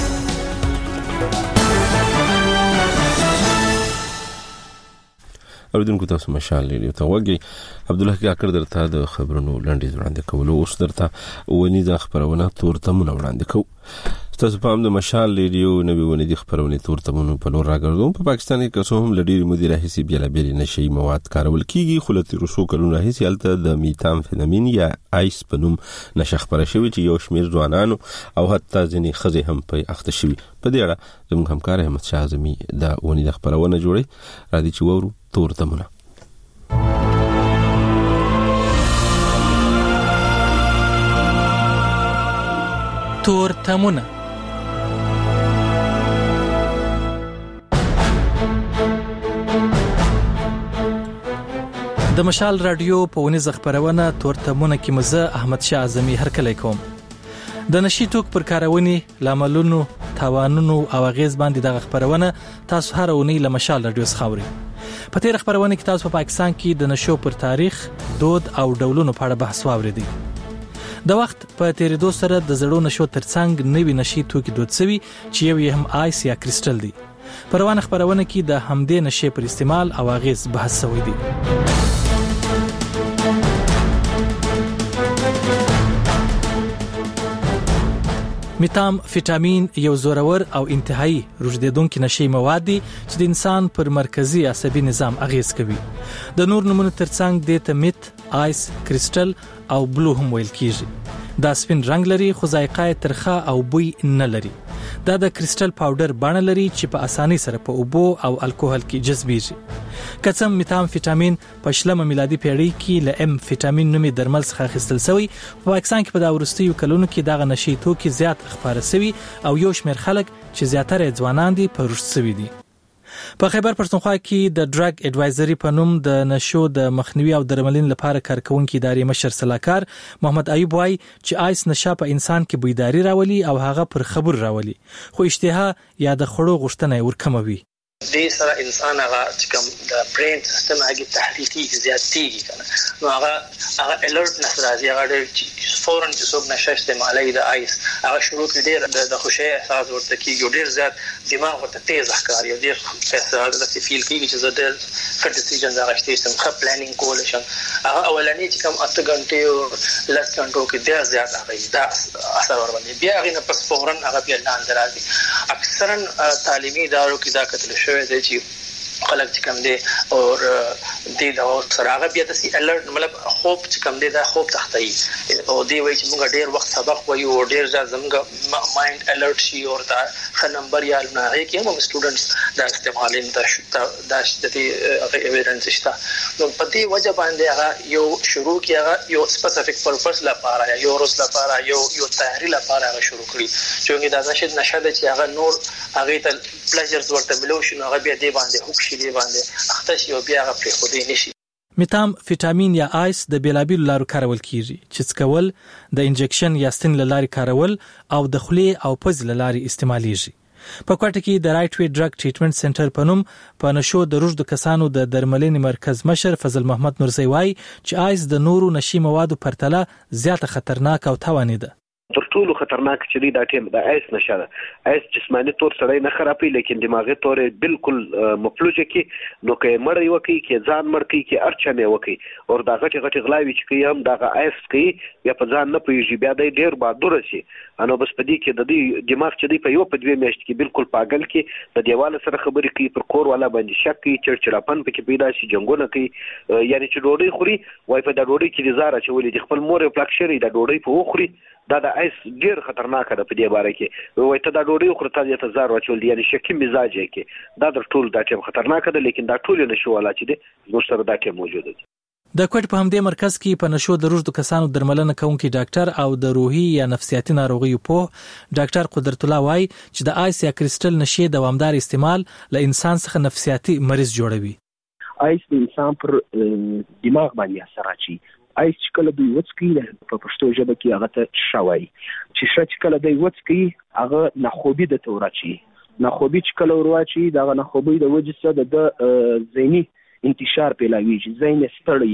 اوریدونکو تاسو مشال ریډیو ته وګورئ. عبدالحی کاکړ درته د خبرونو لنډیز وړاندې کولو. اوس درته ونی د خبرونه تورتمونه وړاندې کوو. تاسو په هم د مشال ریډیو نوې ونې د خبرونه تورتمونو په لور راګرځوم. په پاکستان کې کوم هم لډيري مدیر هيسي بیلابل نشي مواد کارول کیږي. خلت روسو کلونه هيسي الته د میتامفیتامین یا آیس په نوم نشه خبره شوی چې یو شمیر ځوانانو او حتی ځینې خزې هم په اخته شوی. په دې اړه زموږ همکار احمد شاه اعظمي د ونې د خبرونه جوړي را دي چې وورو تورتمونه. تورتمونه د مشال رادیو په ونیز خبرونه تورتمونه کې مزه احمد شاه اعظمي هرکلی کوم. د نشي توک پر کارونی لاملونو توانونو او غیز باندې د خبرونه تاسو هر ونی له مشال رادیو څخاوري. په تیر خبرونه کې تاسو په پاکستان کې د نشو پر تاریخ، دود او ډولونو په اړه بحث واوریدئ. د وخت په تیریدو سره د زړو نشو ترڅنګ نوې نشي توکي دود سوي چې یو یې هم آیس یا کریسټل دی. په روانه خبرونه کې د همدې نشي پر استعمال او غیز بحث شوی دی. میتام فیټامین یو زورور او انتهایی روږدیدونکي نشي مواد دي چې د انسان پر مرکزی عصبي نظام اغیز کوي. د نور نمونه ترڅنګ د تمیت، آیس، کریسټل او بلو هم ویل کیږي. دا سپین رنگ لري خو ذایقه ترخه او بوی نه لري. دا د کریسټل پاوډر بڼه لري چې په اسانۍ سره په اوبو او الکوهول کې جذبېږي. کڅم میتام فیټامین په شلمه میلادي پیړۍ کې له ام فیټامین نومي درمل څخه اخیستل شوی. په پاکستان کې په دا وروستیو کلونو کې دغه نشي توکي زیات خبره شوی او یو شمېر خلک چې زیاتره ځوانان دي په رشد شوي دي. په خیبر پښتونخوا کې د ډرګ اډوایزري په نوم د نشو د مخنیوي او درملین لپاره کارکونکي ادارې مشر سلاکار محمد ایوب وایي چې آیس نشه په انسان کې بویداری راولي او هغه پر خبر راولي، خو اشتها یا د خړو غوښتنه ورکموي. دې سره انسان هغه چې کوم د برین سیستم هغه تحریکي زیاتېږي کنه نو هغه الرټ نسرازي هغه فورن چې څوک نشه استعمالي د آیس هغه شروع کړي د خوشي احساس ورته کیږي ډیر زیات دماغ ورته تیز ښکاري ډیر احساس د فیل کیږي چې زه د ښه ډیسیژن راغشتي سم ښه پلانینګ کول شم هغه اولاني چې کوم 8 غنټې او لس غنټو کې ډیر زیات هغه دا اثر ور باندې بیا هغه نه پس فورن هغه بیا لاندې راځي اکثرا تعلیمي ادارو کې دا کتل شوی دی چې خلک چې کوم دي او د سره هغه بیا د سی الرټ مطلب خوب چې کوم دي دا خوب تختای او دی وایي چې موږ ډیر وخت سبق وایو او ډیر زموږ مایند الرټ شي او دا ښه نمبر یا نه هي کې هم سټوډنټس دا استعمالین دا د دې ایویډنس شته نو په دې وجه باندې هغه یو شروع کیږي یو سپیسیفیک پرپس لپاره یو روز لپاره یو تحریل لپاره هغه شروع کړی چې دا نشه د چې هغه نور هغه ته پلیجرز ورته ملوشن هغه بیا دی باندې دی باندې اختش یو بیا غو پرې خو دې نشي میتام فیټامین یا آیس د بیلابیل لارو کارول کیږي چې څکول د انجکشن یا ستن لاري کارول او د خولې او پز لاري استعماليږي په کوټه کې د رائټ وی ډرګ ټریټمنټ سنټر پنوم په نشو د روزد کسانو د درملنې مرکز مشر فضل محمد نورزی وای چې آیس د نورو نشي موادو پرتله زیاته خطرناک او تاواني ده تر ټولو خطرناک چې دا ټیم د آیس نشه ده آیس جسمانی طور سره نه خرابي لیکن دماغي طور بالکل مفلوجه کی نو کې مړ یو کی کې ځان مړ کی کې ارچنه وکي او دا غټي غلاوي چې کوي هم دا آیس کوي یا په ځان نه پیږي بیا د ډیر بهادر شي انو بس پدې کې د دې دماغ چې دی په یو په دوه میاشت کې بالکل پاگل کې د دیواله سره خبرې کوي پر کور والا باندې شک کوي چرچراپن پکې پیدا شي جنگونه کوي یعنی چې ډوډۍ خوري وای په دا ډوډۍ کې زاره چولې د خپل مور پلاک شری دا ډوډۍ په خوري دا د آیس ډیر خطرناک ده په دې باره کې وای ته دا ډوډۍ خورته ته زار واچول دی یعنی شکی مزاج کې دا د ټول دا ټیم خطرناک ده لیکن دا ټول نشو والا چې دی زموږ سره دا ټیم موجود دی د کوټ په همدې مرکز کې په نشو د روزد کسانو درملنه کوونکی ډاکټر او د روحي یا نفسیاتي ناروغیو په ډاکټر قدرت الله وای چې د آیس یا کریسټل نشي دوامدار استعمال له انسان څخه نفسیاتي مریض جوړوي آیس د انسان پر دماغ باندې اثر اچي آیس چې کله دوی وڅکي په پښتو ژبه کې هغه ته شوي چې کله دوی وڅکي هغه ناخوبي د تورچی ناخوبي چې کله ورواچي دا ناخوبي د وجه څخه د ذهني انتشار پیلاوي چې ذهن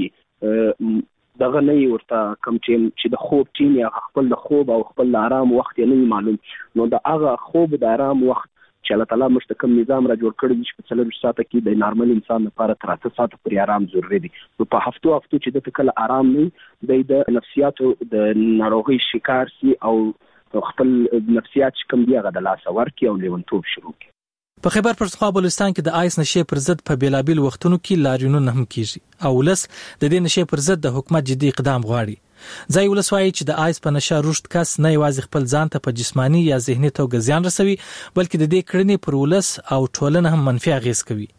ستړي دغه نه ورته کم چې د خوب ټیم یا خپل د خوب او خپل آرام وخت نه معلوم نو د هغه خوب د آرام وخت چې الله تعالی مستقیم نظام را جوړ کړی چې په 3 ساعته کې د نارمل انسان لپاره 3 ساعته پر آرام ضروري دي نو په هفتو چې د کله آرام نه د نفسیاتو د ناروغي شکار سي او خپل نفسیات کوم دی هغه د لاس ورکی او لیونتوب شروع کی په خیبر پښتونخوا بلوچستان کې د آیس نشي پر ضد په بیلابیل وختونو کې لاریونونه هم کیږي او لس د دې نشي پر ضد د حکومت جدي اقدام غواړي ځای ولسوي چې د آیس په نشه رشد کس نه یوازې خپل ځان ته په جسمانی یا ذهني توګه زیان رسوي بلکې د دې کړنې پر ولس او ټولنه هم منفي اغیز کوي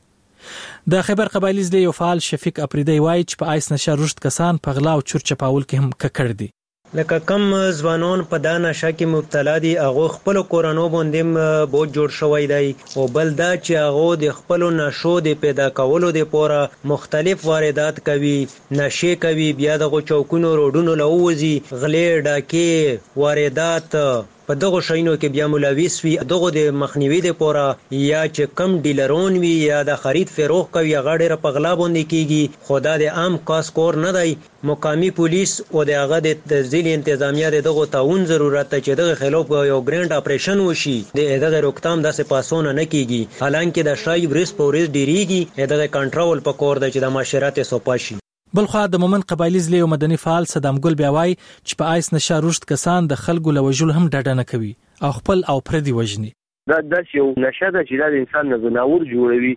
د خیبر قبایلی ضلع یو فعال شفیق اپریدی وایي چې په آیس نشه رشد کسان په غلا او چورچپاول کې هم ککړ دي لکه کم ځوانان په دا نشه کې مبتلا دي هغه خپل کورونو باندې بوج جوړ شوی دی او بل دا چې هغه د خپل نشو د پیدا کولو لپاره مختلف واردات کوي نشه کوي بیا د چوکونو روډونو لووزي غلې ډاکې واردات په دغه شینو کې بیا ملوث وي دغه د مخنیوي لپاره یا چې کم ډیلرون وي یا د خرید فروخت کوي غاډه په غلا باندې کیږي خدا د عام کاس کور نه دی مقامی پولیس او دغه د ځل انتظامیه دغه تعاون ضرورت چې دغه خلاف یو ګرانډ اپریشن وشي دغه روکتام داسې پاسونه نه کیږي حالانکه د شای ورس پورز ډیریږي دغه کنټرول په کور د چې د معاشرت سوپاشي بلخو د مومن قبایلی ضلع مدني فعال صدام ګل بیاوي چې په آیس نشه رشد کسان د خلکو لوجل هم ډډه نه کوي او خپل او پردي وجني دا یو نشه ده چې د انسان نه زناور جوړوي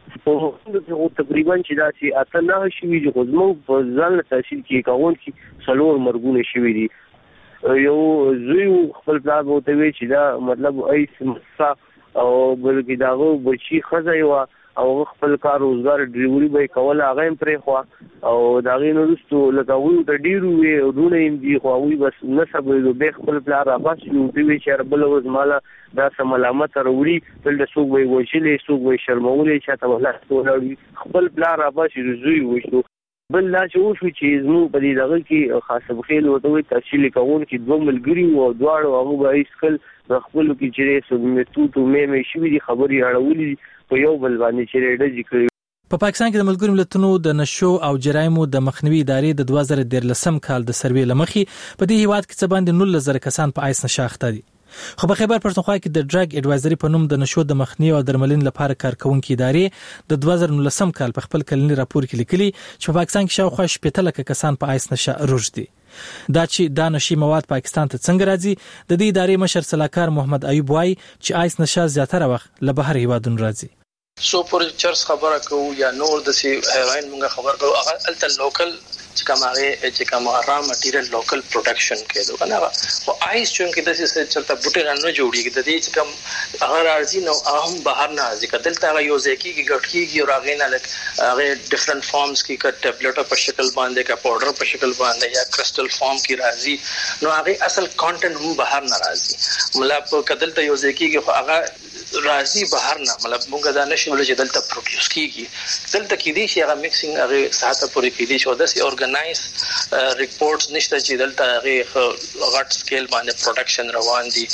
په تقریبا چې دا چې اته نه شي چې غوږمو په ځان تاثیر کې کاون کې سلور مرګونه شوي دي یو زوی خپل پلان وته وی چې دا مطلب آیس مسا او بلکې داغه بچی خزه یو او خپل کار روزګار ډریوري به کول هغه هم پرې خو او دا غي نو رستو لکه وو د ډیرو وی ورونه هم دي خو وی بس نسب به خپل پلان را بس نو دوی چې بل وز مالا دا سم علامت وروړي بل د سوق وی وشلې سوق وی شرمولې چې ته ولا ټول خپل پلان را بس زوی وشو بل لا چې وشو چې زمو په دې دغه کې خاصه بخیل وته تفصیل کوون کې دوه ملګری او دواړو هغه به اسکل خپل کې چې سمتو ته مې شوې دي خبري اړولې په یو بل باندې چې ډېر کړی. په پاکستان کې د ملګرو ملتونو د نشو او جرایمو د مخنیوي ادارې د 2013 کال د سروې لمخې په دې هیواد کې څه باندې 19,000 کسان په آیس نشه اخته دي. خو په خیبر پښتونخوا کې د ډرګ اډوایزري په نوم د نشو د مخنیوي او درملنې لپاره کارکونکو ادارې د 2019 کال په خپل کلنی راپور کې لیکلي چې په پاکستان کې شاوخوا 80,000 کسان په آیس نشه روږدي. دا چې دا نشي مواد پاکستان ته څنګه راځي د دې ادارې مشر سلاکار محمد ایوب وایي چې آیس نشه زیاتره وخت له بهر هیوادونو راځي. سو پر چرس خبره کو یا نور د سی هیروین موږ خبر کو هغه الته لوکل چې کومه را مټیریل لوکل پروډکشن کېدو کنه او آیس چې د څه چلته بوټي نه جوړیږي د دې چې کوم هغه راځي نو هم بهر نه راځي کدلته هغه یو ځکه کې ګټکیږي او هغه نه لک هغه ډیفرنٹ فارمز کې ک ټابلیټ په شکل باندې کا پاوډر په شکل باندې یا کرسټل فارم کې راځي نو هغه اصل کانټینټ هم بهر نه راځي مطلب کدلته یو ځکه کې هغه راځي بهر نه مطلب موږ دا نشو چې دلته پروډوس کیږي دلته کې دي چې هغه میکسینګ هغه ساعته پورې کې دي چې داسې اورګنایز ریپورټس نشته چې دلته هغه غټ سکیل باندې پروډکشن روان دي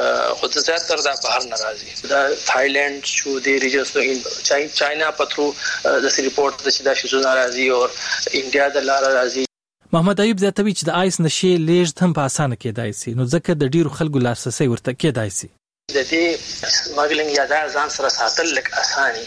خو زیاتره دا بهر نه راځي دا تایلند شو دی ریجنز نو چاینا پترو د ریپورټ د چې دا شو ناراضي او انډیا د لار راځي. محمد ایوب زیاتوي چې د آیس نشي لیږد هم په اسانه کېدای شي نو ځکه د ډیرو خلکو لارسسي ورته کېدای شي. د دې سمګلینګ یا دا ځان سره ساتل لک اساني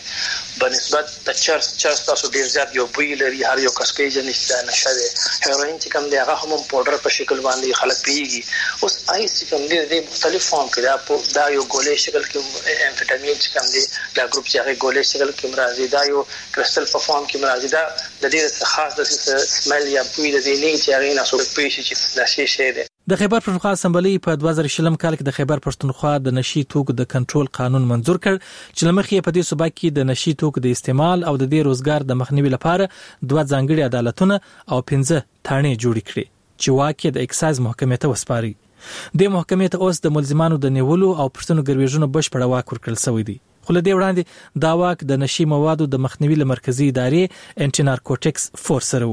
بنسبت د چرس تاسو ډیر زیات یو بوی لري هر یو کس کې جنښت نشه ده هیروین چې کوم دی هغه هم پاوډر په شکل باندې خلک پیږي اوس آیس چې کوم دی د مختلف فارم کې دا یو ګولې شکل کې امفیټامین چې کوم دی دا ګروپ چې هغه ګولې شکل کې مرাজি دا یو کرسټل په فارم کې مرাজি دا د دې خاص د سمل یا بوی د دې نه چې هغه نه سو پیښ چې نشي شه ده. د خیبر پښتونخوا اسمبلی په 2020 کال کې د خیبر پښتونخوا د نشي توکو د کنټرول قانون منزور کړ چې لمخې په دې صوبه کې د نشي توکو د استعمال او د دې روزګار د مخنیوي لپاره 2 ځانګړي عدالتونه او 15 تانې جوړ کړي چې واکه د اکسایز محکمې ته وسپاري. د محکمې ته اوس د ملزمانو د نیولو او پښتنو ګرویژنو بشپړ واک ورکړل شوی دی. خو له دې وړاندې دا واک د نشي موادو د مخنیوي مرکزی ادارې انټي نارکوټکس فورس سره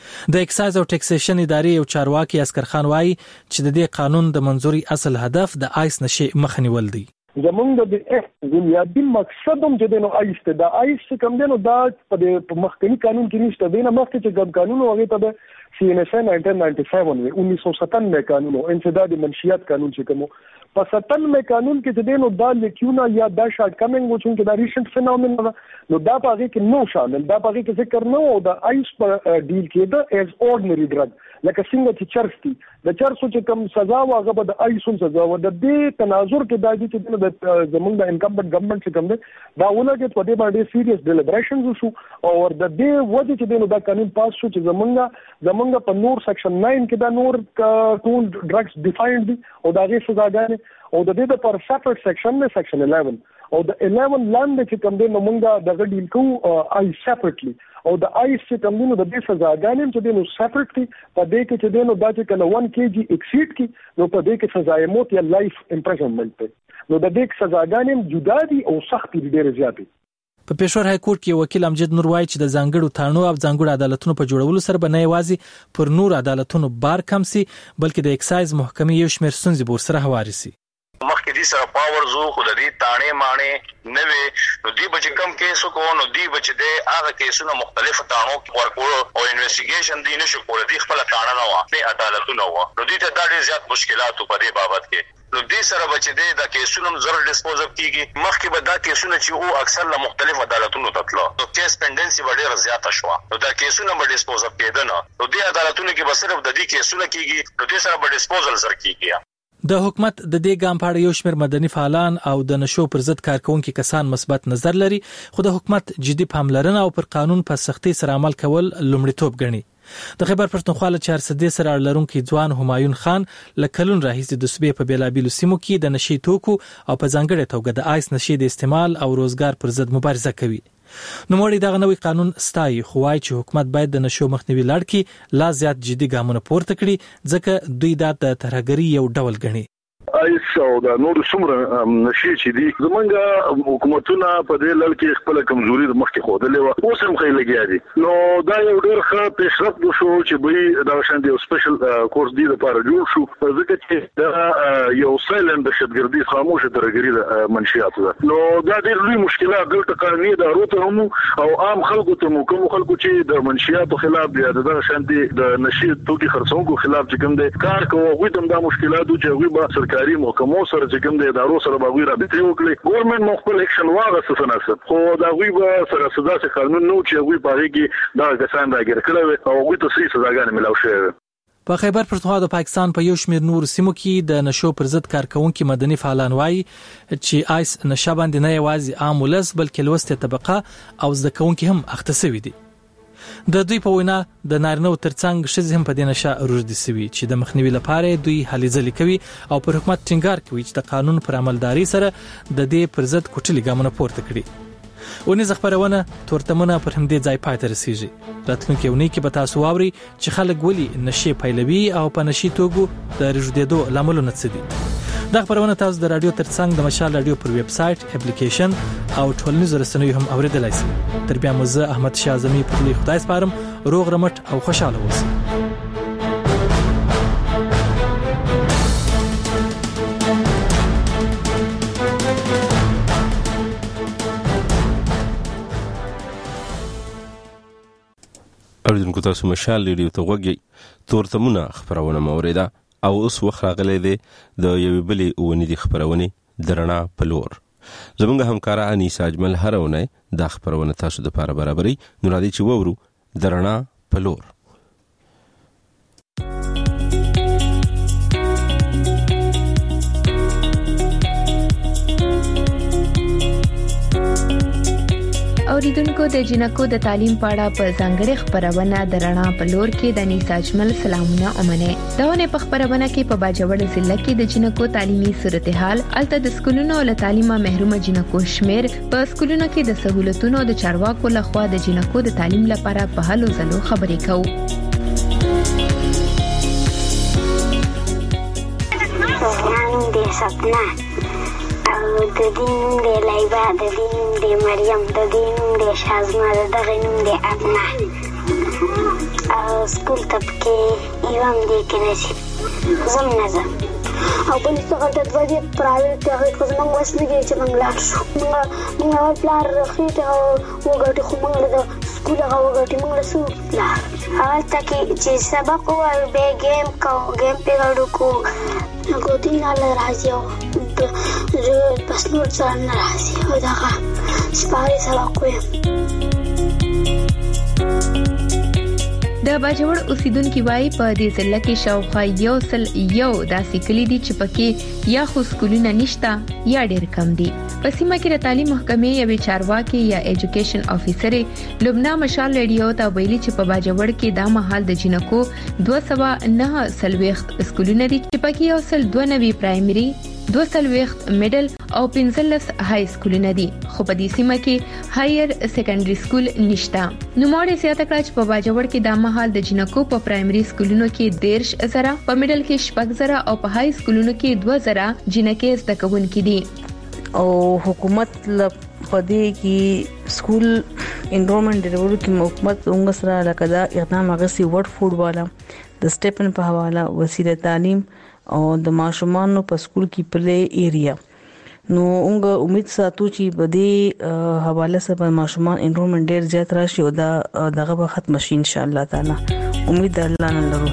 د اکسایز او ټیکسیشن ادارې یو چارواکي اسکر خان وایي چې د دې قانون د منزوري اصل هدف د آیس نشي مخنیول دی. زمونږ د بنیادی مقصد هم چې د آیس ته د آیس کوم دی نو دا په مخکنی قانون کې نشته دی نه مخکې چې ګډ قانون هغه ته د CNSA 1997 قانون او انسداد منشیات قانون چې کوم په 97 قانون کې چې نو دا لیکونه یا دا شارټ کمینګ و چې دا ریسنت فینومین نو دا پاره کې نو شامل دا پاره کې ذکر نه او دا آیس پر ډیل کېده ایز اورډینری ډرګ لکه څنګه چې چرستي د چرسو چې کوم سزا واغه به د آیسون سزا و د دې تناظر کې دا چې د زمونږ د انکمبنت ګورنمنت چې کوم دی دا ولګي په دې باندې سیریس ډیلیبریشنز وشو او د دې وجه چې دا قانون پاس شو چې زمونږ په نور سیکشن 9 کې دا نور ټول ډرګز ډیفاینډ دي او دا غي سزاګانې او د دې پر سپریټ سیکشن نه سیکشن 11 او د 11 لاندې چې کوم دی نو موږ دغه ډیل کوو آی سپریټلی او د آیس چې کوم دی نو د دې سزاګانې چې دی نو سپریټلی په دې کې چې دی نو دا چې کله 1 kg ایکسیډ کی نو په دې کې سزا موت یا لایف امپریزنمنت نو د دې سزاګانې جدا دي او سخت دي ډېر زیات. په پېښور های کورټ کې وکیل امجد نور وایي چې د ځانګړو تانو او ځانګړو عدالتونو په جوړولو سره به نه یوازې پر نور عدالتونو بار کم سي بلکې د اکسایز محکمې یو شمېر ستونزې به ورسره هواري سي. مخکې دې سره پاور زو خو د دې تانې مانې نه وي نو دې بچ کم کیسو کو نو دې بچ دې هغه کیسونه مختلف تانو کې ورکول او انویسټیګیشن دې نشو کول دې خپل تانه نه و په عدالتونو و نو دې ته دا ډېر زیات مشکلات په دې بابت کې نو دې سره بچ دې دا کیسونه زر ډیسپوز اپ کیږي مخکې به دا کیسونه چې او اکثر له مختلف عدالتونو ته تلو نو کیس پندنسي ډېر زیات شو نو دا کیسونه به ډیسپوز اپ کېدل نو دې عدالتونو کې به صرف د دې کیسونه کیږي نو دې سره به ډیسپوزل سره کیږي. د حکومت د دې ګام په اړه یو شمېر مدني فعالان او د نشو پر ضد کارکونکو کسان مثبت نظر لري خو د حکومت جدي پاملرنه او پر قانون په سختۍ سره عمل کول لومړیتوب ګڼي. د خیبر پښتونخوا له 400 سره لرونکي ځوان همایون خان لکلون راهیسې د صوبې په بیلابیلو سیمو کې د نشي توکو او په ځانګړي توګه د آیس نشي د استعمال او روزګار پر ضد مبارزه کوي. نو موري دغه نوې قانون ستایي خو وايي چې حکومت باید د نشو مخنیوي لړ کې لا زیات جدي ګامونه پورته کړي ځکه دوی د ترهګري یو ډول ګڼي. آیس او د نور څومره نشي چې دي زمونږ حکومتونه په دې لړ کې خپل کمزوري د مخکې خوده لې و اوس هم خې لګیا دي نو دا یو ډېر ښه پیشرفت شو چې به دا شاندي سپیشل کورس دی لپاره جوړ شو ځکه چې دا یو سایلنت دهشتګردي خاموشه ترګری د منشيات ده نو دا ډېر لوی مشکلات دلته قانوني ادارو ته هم او عام خلکو ته کوم خلکو چې د منشياتو خلاف دی دا شاندي د نشي توکي خرڅونکو خلاف چې کوم دي کار کوي غوي تم دا مشکلات چې غوي به سرکاري محکمو سره چې کوم دي ادارو سره به غوي رابطه وکړي ګورنمنت مخبل اکشن واغسته تناسب خو دا غوي به سره صدا څخه قانون نو چې غوي په هغه کې دا کسان راګر کړو او غوي ته سړي سزاګانې ملاو شوی په خیبر پښتونخوا د پاکستان په یو شمېر نور سیمو کې د نشو پر ضد کارکونکو مدني فعالان وایي چې آیس نشه باندې نه یوازې عام ولس بلکې لوسته طبقه او زده کوونکي هم اخته شوي دي د دوی په وینا د نارینه ترڅنګ شزه هم په دې نشه روږدي شوي چې د مخنیوي لپاره دوی هلې ځلې کوي او پر حکومت ټینګار کوي چې د قانون پر عملداري سره د دې پر ضد کوټلي ګامونه پورته کړي ونې خبرونه تورتمنه پر همدې ځای پاتې رسیږي راتلونکي ونې کې به تاسو واوري چې خلک ولي نشي پیلوي او په نشي توګو د رژدېدو لاملونه څه دي دا خبرونه تاسو د رادیو ترڅنګ د مشال رادیو پر ویب سټ اپلیکیشن او ټولنیزو رسنیو هم اوریدلای شئ تر بیا مزه احمد شاه اعظمي په خدای سپارم روغ رمټ او خوشاله اوسئ اوریدونکو تاسو مشال ریډیو ته وګورئ تورتمونه خبرونه موریده او اوس وخت راغلی دی د یوې بلې اونۍ د خبرونه درنا پلور زمونږ همکارا انیس اجمل هرونه د خبرونه تاسو د لپاره برابرۍ نو راځي چې وورو درنا پلور اوریدونکو د جنکو د تعلیم پاړه په ځانګړي خبرونه درنا پلور کې د انیس اجمل سلامونه اومنه داونه په خبرونه کې په باجوړ ضلع کې د جنکو تعلیمي صورتحال الته د سکولونو له تعلیمه محروم جنکو شمیر په سکولونو کې د سہولتونو د چارواکو لخوا د جنکو د تعلیم لپاره په هلو ځلو خبرې کوي د دین د لایبا د دین د مریم د دین د شازما د دغه نوم د اتنا او سکول طبقه ایوام د کنيسي زم نظم او بل څه د دوی پرایویټ هغه کوم وسلګي چې موږ لاړ شو موږ پلار خېټه او وګټه خو موږ د سکول هغه وګټه موږ له سو پلار حالت کې چې سبق وای به گیم پیغاړو کو غوډین الله راځي او بس نور ځان راځي او دا سپاري سره کوم د باجوړ اوسیدونکو وای په دې ځل کې شاوخوا یو داسې کلی دي چې پکې یا خو سکولونه نشته یا ډېر کم دي په سیمه کې د تعلیم محکمې یا چارواکي یا ایجوکیشن افیسر لبنا مشال ریډیو ته ویلي چې په باجوړ کې د مهال د جنکو 209 سلويخت سکولونه دي چې پکې یو سل 92 پرایمري 2 میډل او 15 های سکولونه دي خو په دې سیمه کې هایر سیکنډري سکول نشته نو موري سیاته کړ چې په باجوړ کې د مهال د جنکو په پرایمري سکولونو کې 13,000 په میډل کې 6,000 او په های سکولونو کې 2,000 جنکې زده کوونکې دي او حکومت لپاره کې سکول انرولمنت ډیرولو کې حکومت څنګه سره لکه اقدام غسي ورډ فود والا د سټیپن په حواله وسیله تعلیم او د ماشومانو په سکول کې پلي ایریا نو موږ امید ساتو چې په دې حواله سره ماشومان انرولمنت ډیر زیات راشي او دغه به ختم شي ان شاء الله تعالی امید الله نه لرو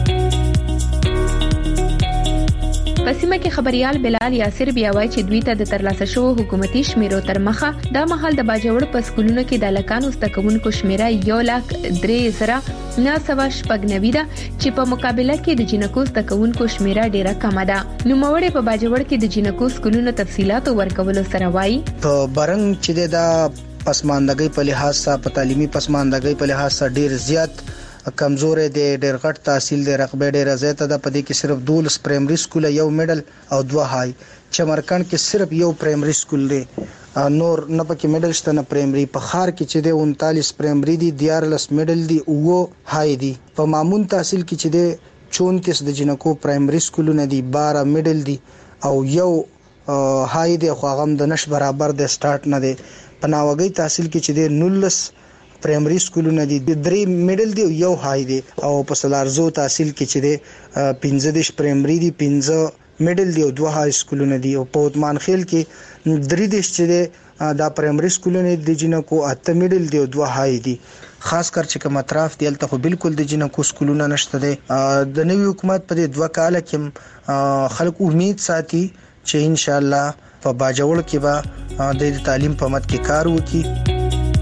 پسیمه کې خبريال بلال یاسر بیا وایي چې دوی ته د ترلاسه شو حکومتي شمیرو تر مخه د مهال د باجوړ په سکولونو کې د لکانو استکونکو شمیره 1,03,990 ده چې په مقابله کې د جنکو استکونکو شمیره ډیره کم ده نو موړې په باجوړ کې د جنکو سکولونو تفصيلات ورکول سره وایي په برنګ چې د پسماندګۍ په لحاظ سره په تعلیمي پسماندګۍ په لحاظ سره ډیر زیات کمزور دي ډېر غټ تحصیل د رقبه ډېر زیاته ده په دې کې صرف 12 پرایمري سکول یو میډل او 2 های چمرکان کې صرف یو پرایمري سکول دی نور نه پکې میډل شته نه پرایمري په خار کې چې دی 39 پرایمري دي 14 میډل دي او های دي په مامون تحصیل کې چې دی 34 د جنکو پرایمري سکولونه دي 12 میډل دي او یو هاي دی خو غم د نش برابر د سٹارټ نه دی په ناوګي تحصیل کې چې د 19 پرایمري سکولونه دي 3 میډل دی یو هاي دی او په سلارزو تحصیل کې چې د 15 پرایمري دي 15 میډل دی او 2 هاي سکولونه دي او په عثمان خیل کې 3 دیش چې دا پرایمري سکولونه دي جنکو 8 میډل دی او 2 هاي دي خاص کر چې کوم اطراف دی الته خو بالکل د جنکو سکولونه نشته دي د نوې حکومت په 2 کال کې خلک امید ساتي چې ان شاء الله په باجوړ کې به د تعلیم په مت کې کار وکړي.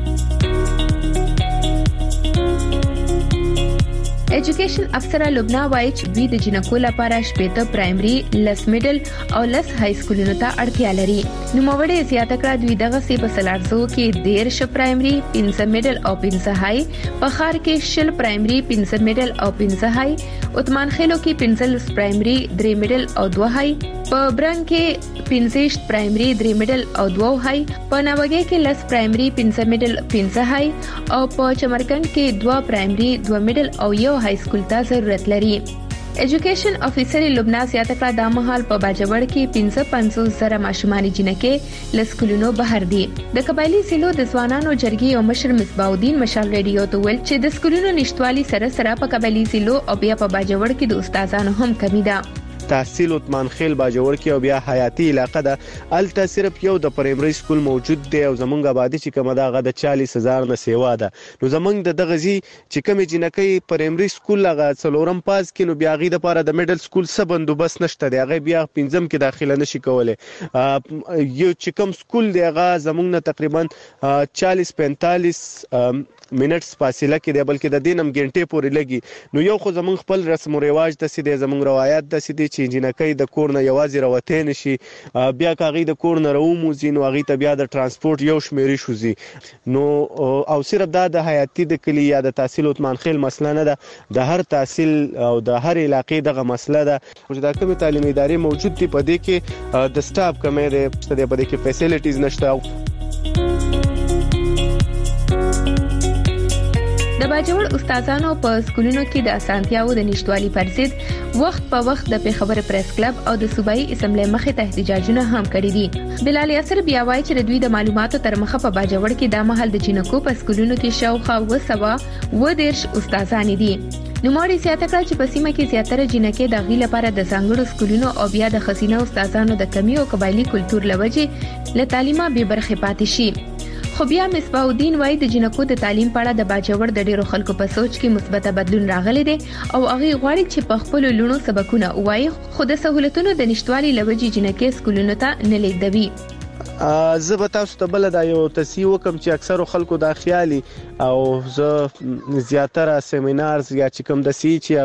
ایجوکیشن افسر لبنا وایي چې دوی د جنکو لپاره شپږ پرایمري لس میډل او لس های سکولونو ته اړتیا لري. نو موږ زیاته کړه دوی دغه سی په سلارزو کې 13 پرایمري 15 میډل او 15 های په خار کې شل پرایمري 15 میډل او 15 های عثمان خیلو کې 15 پرایمري 3 میډل او 2 های په برنګ کې 15 پرایمري 3 میډل او 2 های په ناوګي کې لس پرایمري 15 میډل 15 های او په چمرکند کې 2 پرایمري 2 میډل او یو های سکول ته ضرورت لري. ایجوکیشن افیسر لبنا زیاته کړه د مهال په باجوړ کې 550 زره ماشومان جنکه لسکولونو بهر دي. د قبایلی سیلو د ځوانانو جرګې او مشر مصباح الدین مشال ریډیو ته ویل چې د سکولونو نشټوالي سره په قبایلی سیلو او بیا په باجوړ کې د استادانو هم کمی ده. تحصیل عثمان خیل باجوړ کې او بیا حیاتي علاقه ده الته صرف یو د پرایمري سکول موجود دی او زمونږ آبادی چې کومه ده غو د 40000 نه سیوا ده. نو زمونږ د غزي چې کوم جنکې پرایمري سکول لغه څلورم پاس کې نو بیا غي د پاره د میډل سکول څه بندوبست نشته دی هغه بیا پنځم کې داخله نشي کوله. یو چې کوم سکول دی هغه زمونږ نه تقریبا 40-45 منټس فاصله کې دی بلکې د دینم غنټه پورې لګي. نو یو خو زمونږ خپل رسم او رواج د سیده زمونږ روایت د سیده چې جنکې د کور نه یوازې راوته نشي بیا کاغی د کور نه راوموزي نو هغه ته بیا د ترانسپورت یو شمیري شوزي. نو او صرف د حیاتي د کلی یا د تحصیل عثمان خیل مسله نه ده د هر تحصیل او د هر علاقې دغه مسله ده چې د کوم تعلیمي ادارې موجود دي په دې کې د سټاف کمې ده په دې کې فیسیلیټیز نشته. د باجوړ استادانو په سکولونو کې د اسانتیاو د نشټوالي پر ضد وخت په وخت د پیښور پریس کلب او د صوبایي اسمبلی مخې ته احتجاجونه هم کړي دي. بلال یاسر بیا وایي چې دوی د معلوماتو تر مخه په باجوړ کې د محل د جنکو په سکولونو کې شاوخوا 210 استادان دي. نو موري زیاته کړه چې په سیمه کې زیاتره جنکې د غي لپاره د ځانګړو سکولونو او بیا د خزینه استادانو د کمی او قبایلی کلچر لوجه له تعلیمه به برخه پاتې شي. خو بیا مصباح الدین وایي د جنکو د تعلیم په اړه د باجوړ د ډیرو خلکو په سوچ کې مثبت بدلون راغلی دی او هغه غواړي چې په خپل لونو سبقونه وایي خو د سہولتونو د نشټوالي لوجې جنکې سکولونو ته نه لیدوي. زه به تاسو ته بل دا یو تصحیح وکم چې اکثر خلکو دا خیالي او زه زیاتره سیمینارز یا چې کوم د سی چې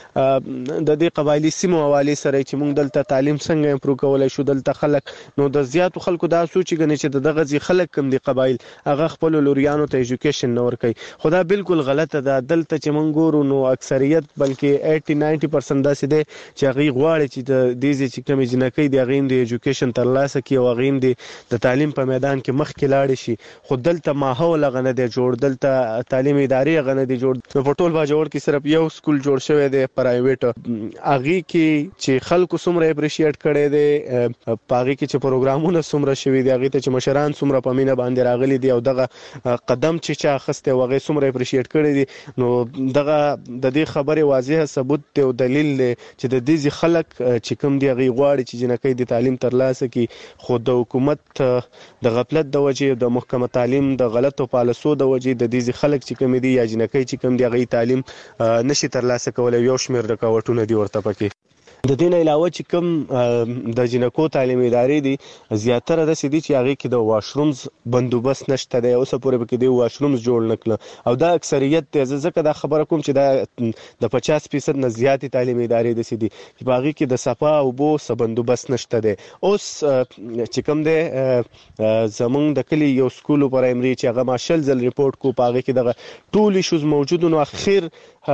هغه د دې قبایلی سیمو حواله سره چې موږ دلته تعلیم څنګه امپروو کولای شو دلته خلک نو د زیاتو خلکو دا سوچ غني چې دغه ځي خلک کم دي قبایل هغه خپل لوريانو ته ایجوکیشن نور کوي. خدا بالکل غلطه ده دلته چې موږ ګورو نو اکثریت بلکې 80-90% داسې دي چې هغه غواړي چې د دې چې کوم جنکې دی هغه د ایجوکیشن ترلاسه کوي او هغه دی د تعلیم په میدان کې مخ کې لاړ شي. خو دلته ماحول غنه دی جوړ دلته تعلیمي ادارې غنه دی جوړ په ټول باجوړ کې صرف یو سکول جوړ شوی دی پرایویټ اغي کې چې خلکو سمره اپریشیټ کړي دي پاغي کې چې پروګرامونه سمره شوی دی اغي ته چې مشران سمره په مینه باندې راغلي دي او دغه قدم چې چا خسته وغه سمره اپریشیټ کړي دي نو دغه د دې خبره واضحه ثبوت ته او دلیل چې د دې خلک چې کوم دی غي غواړي چې جنکې د تعلیم ترلاسه کی خو د حکومت د غفلت د وجې د محکمه تعلیم د غلطو پالیسو د وجې د دې خلک چې کوم دي یا جنکې چې کوم دی غي تعلیم نشي ترلاسه کولای یو شمیر رکاوټونه دي ورته پکې. د دې نه علاوه چې کوم د جنکو تعلیمي ادارې دي زیاتره د سدي چې هغه کې د واشرومز بندوبست نشته دی اوس پورې کې دی واشرومز جوړ نکړه او دا اکثریت ته ځکه دا خبره کوم چې د 50% نه زیاتې تعلیمي ادارې د سدي چې باغی کې د صفا او بو بندوبست نشته دی. اوس چې کوم دی زمونږ د کلی یو سکول پرایمري چې هغه ماشل ځل ریپورت کو پاغه کې دغه ټول ایشوز موجود نو اخر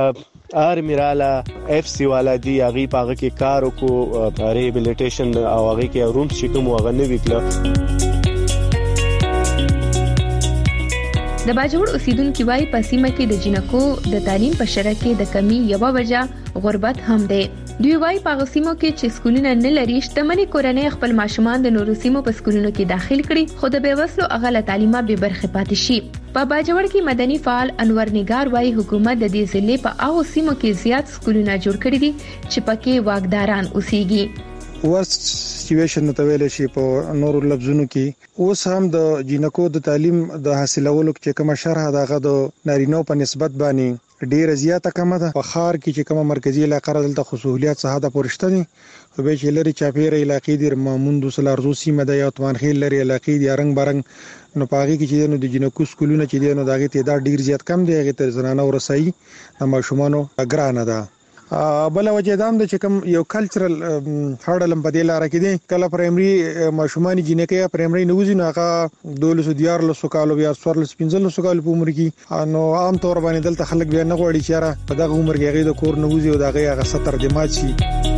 آرمی رالا اف سی والا دی هغه پاغه کې کار کو ریهابلیټیشن او هغه کې رومز چې کوم هغه نه وکړه. د باجوړ اوسیدونکو وايي په سیمه کې د جنکو د تعلیم په شرکت کې د کمی یو وجه غربت هم دی. دوی وايي په سیمو کې چې سکولونه نه لري شتمنې کورنۍ خپل ماشومان د نورو سیمو په سکولونو کې داخل کړي خو د بیوسلو اغله تعلیمه به برخه پاتې شي. په باجوړ کې مدني فعال انور نگار وايي حکومت د دې ضلع په هغه سیمو کې زیات سکولونه جوړ کړي دي چې پکې واګداران اوسېږي. ورست سچويشن ته ویل شي په نورو لفظونو کې اوس هم د جنکو د تعلیم د حاصلولو کې کوم شرح دغه د نارینو په نسبت باندې ډیره زیاته کم ده. په خار کې چې کومه مرکزی علاقه دلته خصوصیات څخه د پورشته دي خو به چې لري چاپیره علاقې د ماموند وسلارزو سیمه د یو توان خیل لري علاقې د رنگ برنګ نو پاږي کې چې د جنکو سکولونه چې دي نو دغه تعداد ډیر زیات کم دی. هغه تر زنانه ورسایي د ماشومانو ګرانه ده. بل وجه دام د چکم یو کلچرل هاړلم په دې لار کې دي کله پرایمري ماشومان جنکه پرایمري نوځي نو هغه 1214 کالو بیا 15 کالو په عمر کې نو عام طور باندې دلته خلک بیا نه غوړي چې په دغه عمر کې هغه د کور نوځي او دغه 70 د مات شي.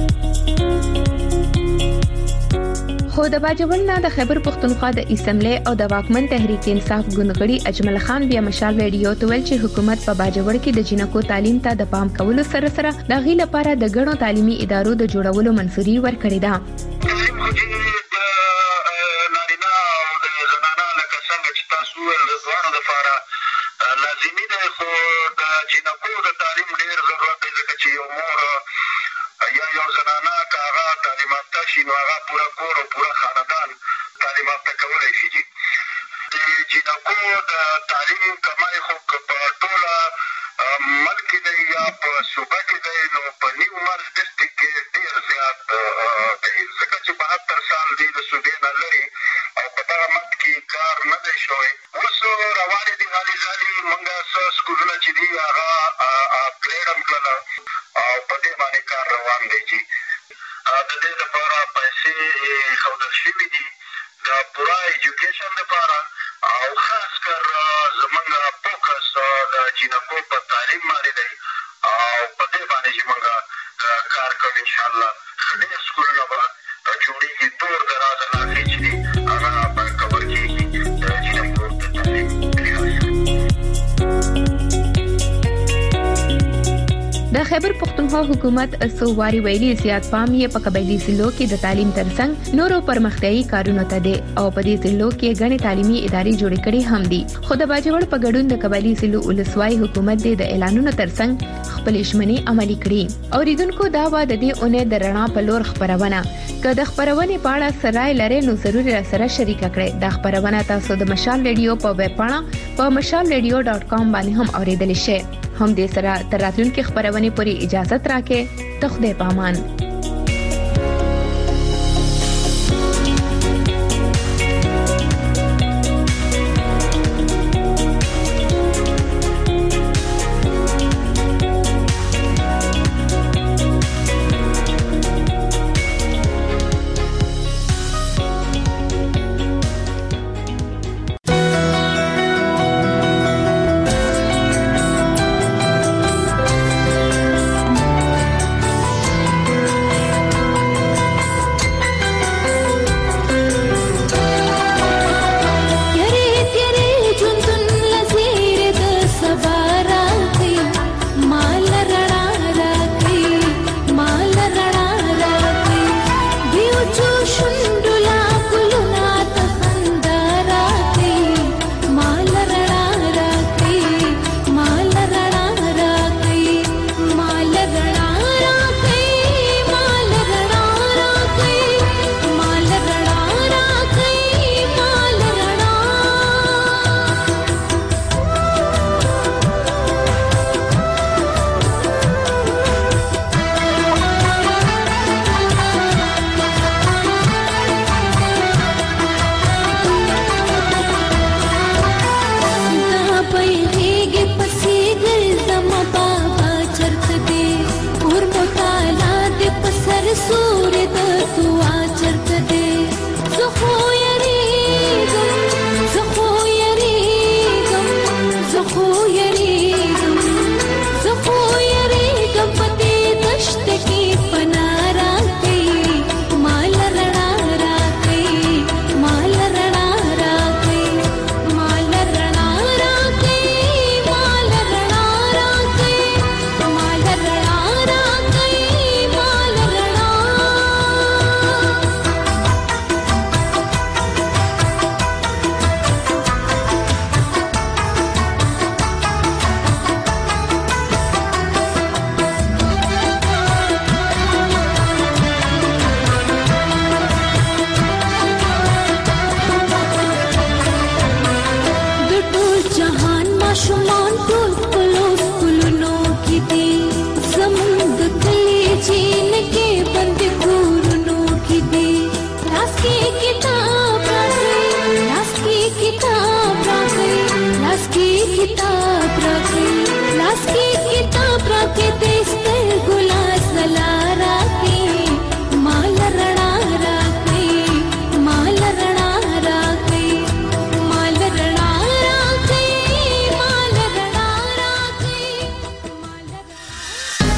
خو د باجوړ نه د خیبر پښتونخوا د اسمبلی او د واکمن تحریک انصاف ګوندغړي اجمل خان بیا مشال ویډیو ته ویل چې حکومت په باجوړ کې د جنکو تعلیم ته د پام کولو سره سره د غي لپاره د ګڼو تعلیمي ادارو د جوړولو منځوري ورکړې ده. خیبر پښتونخوا حکومت سوواري ویلي زیات پام یې په قبایلی ضلعو کې د تعلیم ترڅنګ نورو پرمختیايي کارونو ته دی او په دې ضلعو کې غني تعلیمي ادارې جوړې کړې هم دي. خو د باجوړ په ګډون د قبایلی ضلعو ولسوالۍ حکومت د اعلانونو ترڅنګ خپل شمنې عملي کړې. اوریدونکو دا و د دې اونۍ د رڼا په لور خبرونه که د خبرونې په اړه سرای لري نو ضروري سره شریک کړئ. د خبرونه تاسو د مشال ریډیو په ویب پاڼه په mashalradio.com باندې هم اوریدل شئ. هم دې سره تر راتلونکي خبرونه پوری اجازه راکې. ته خدای پامان.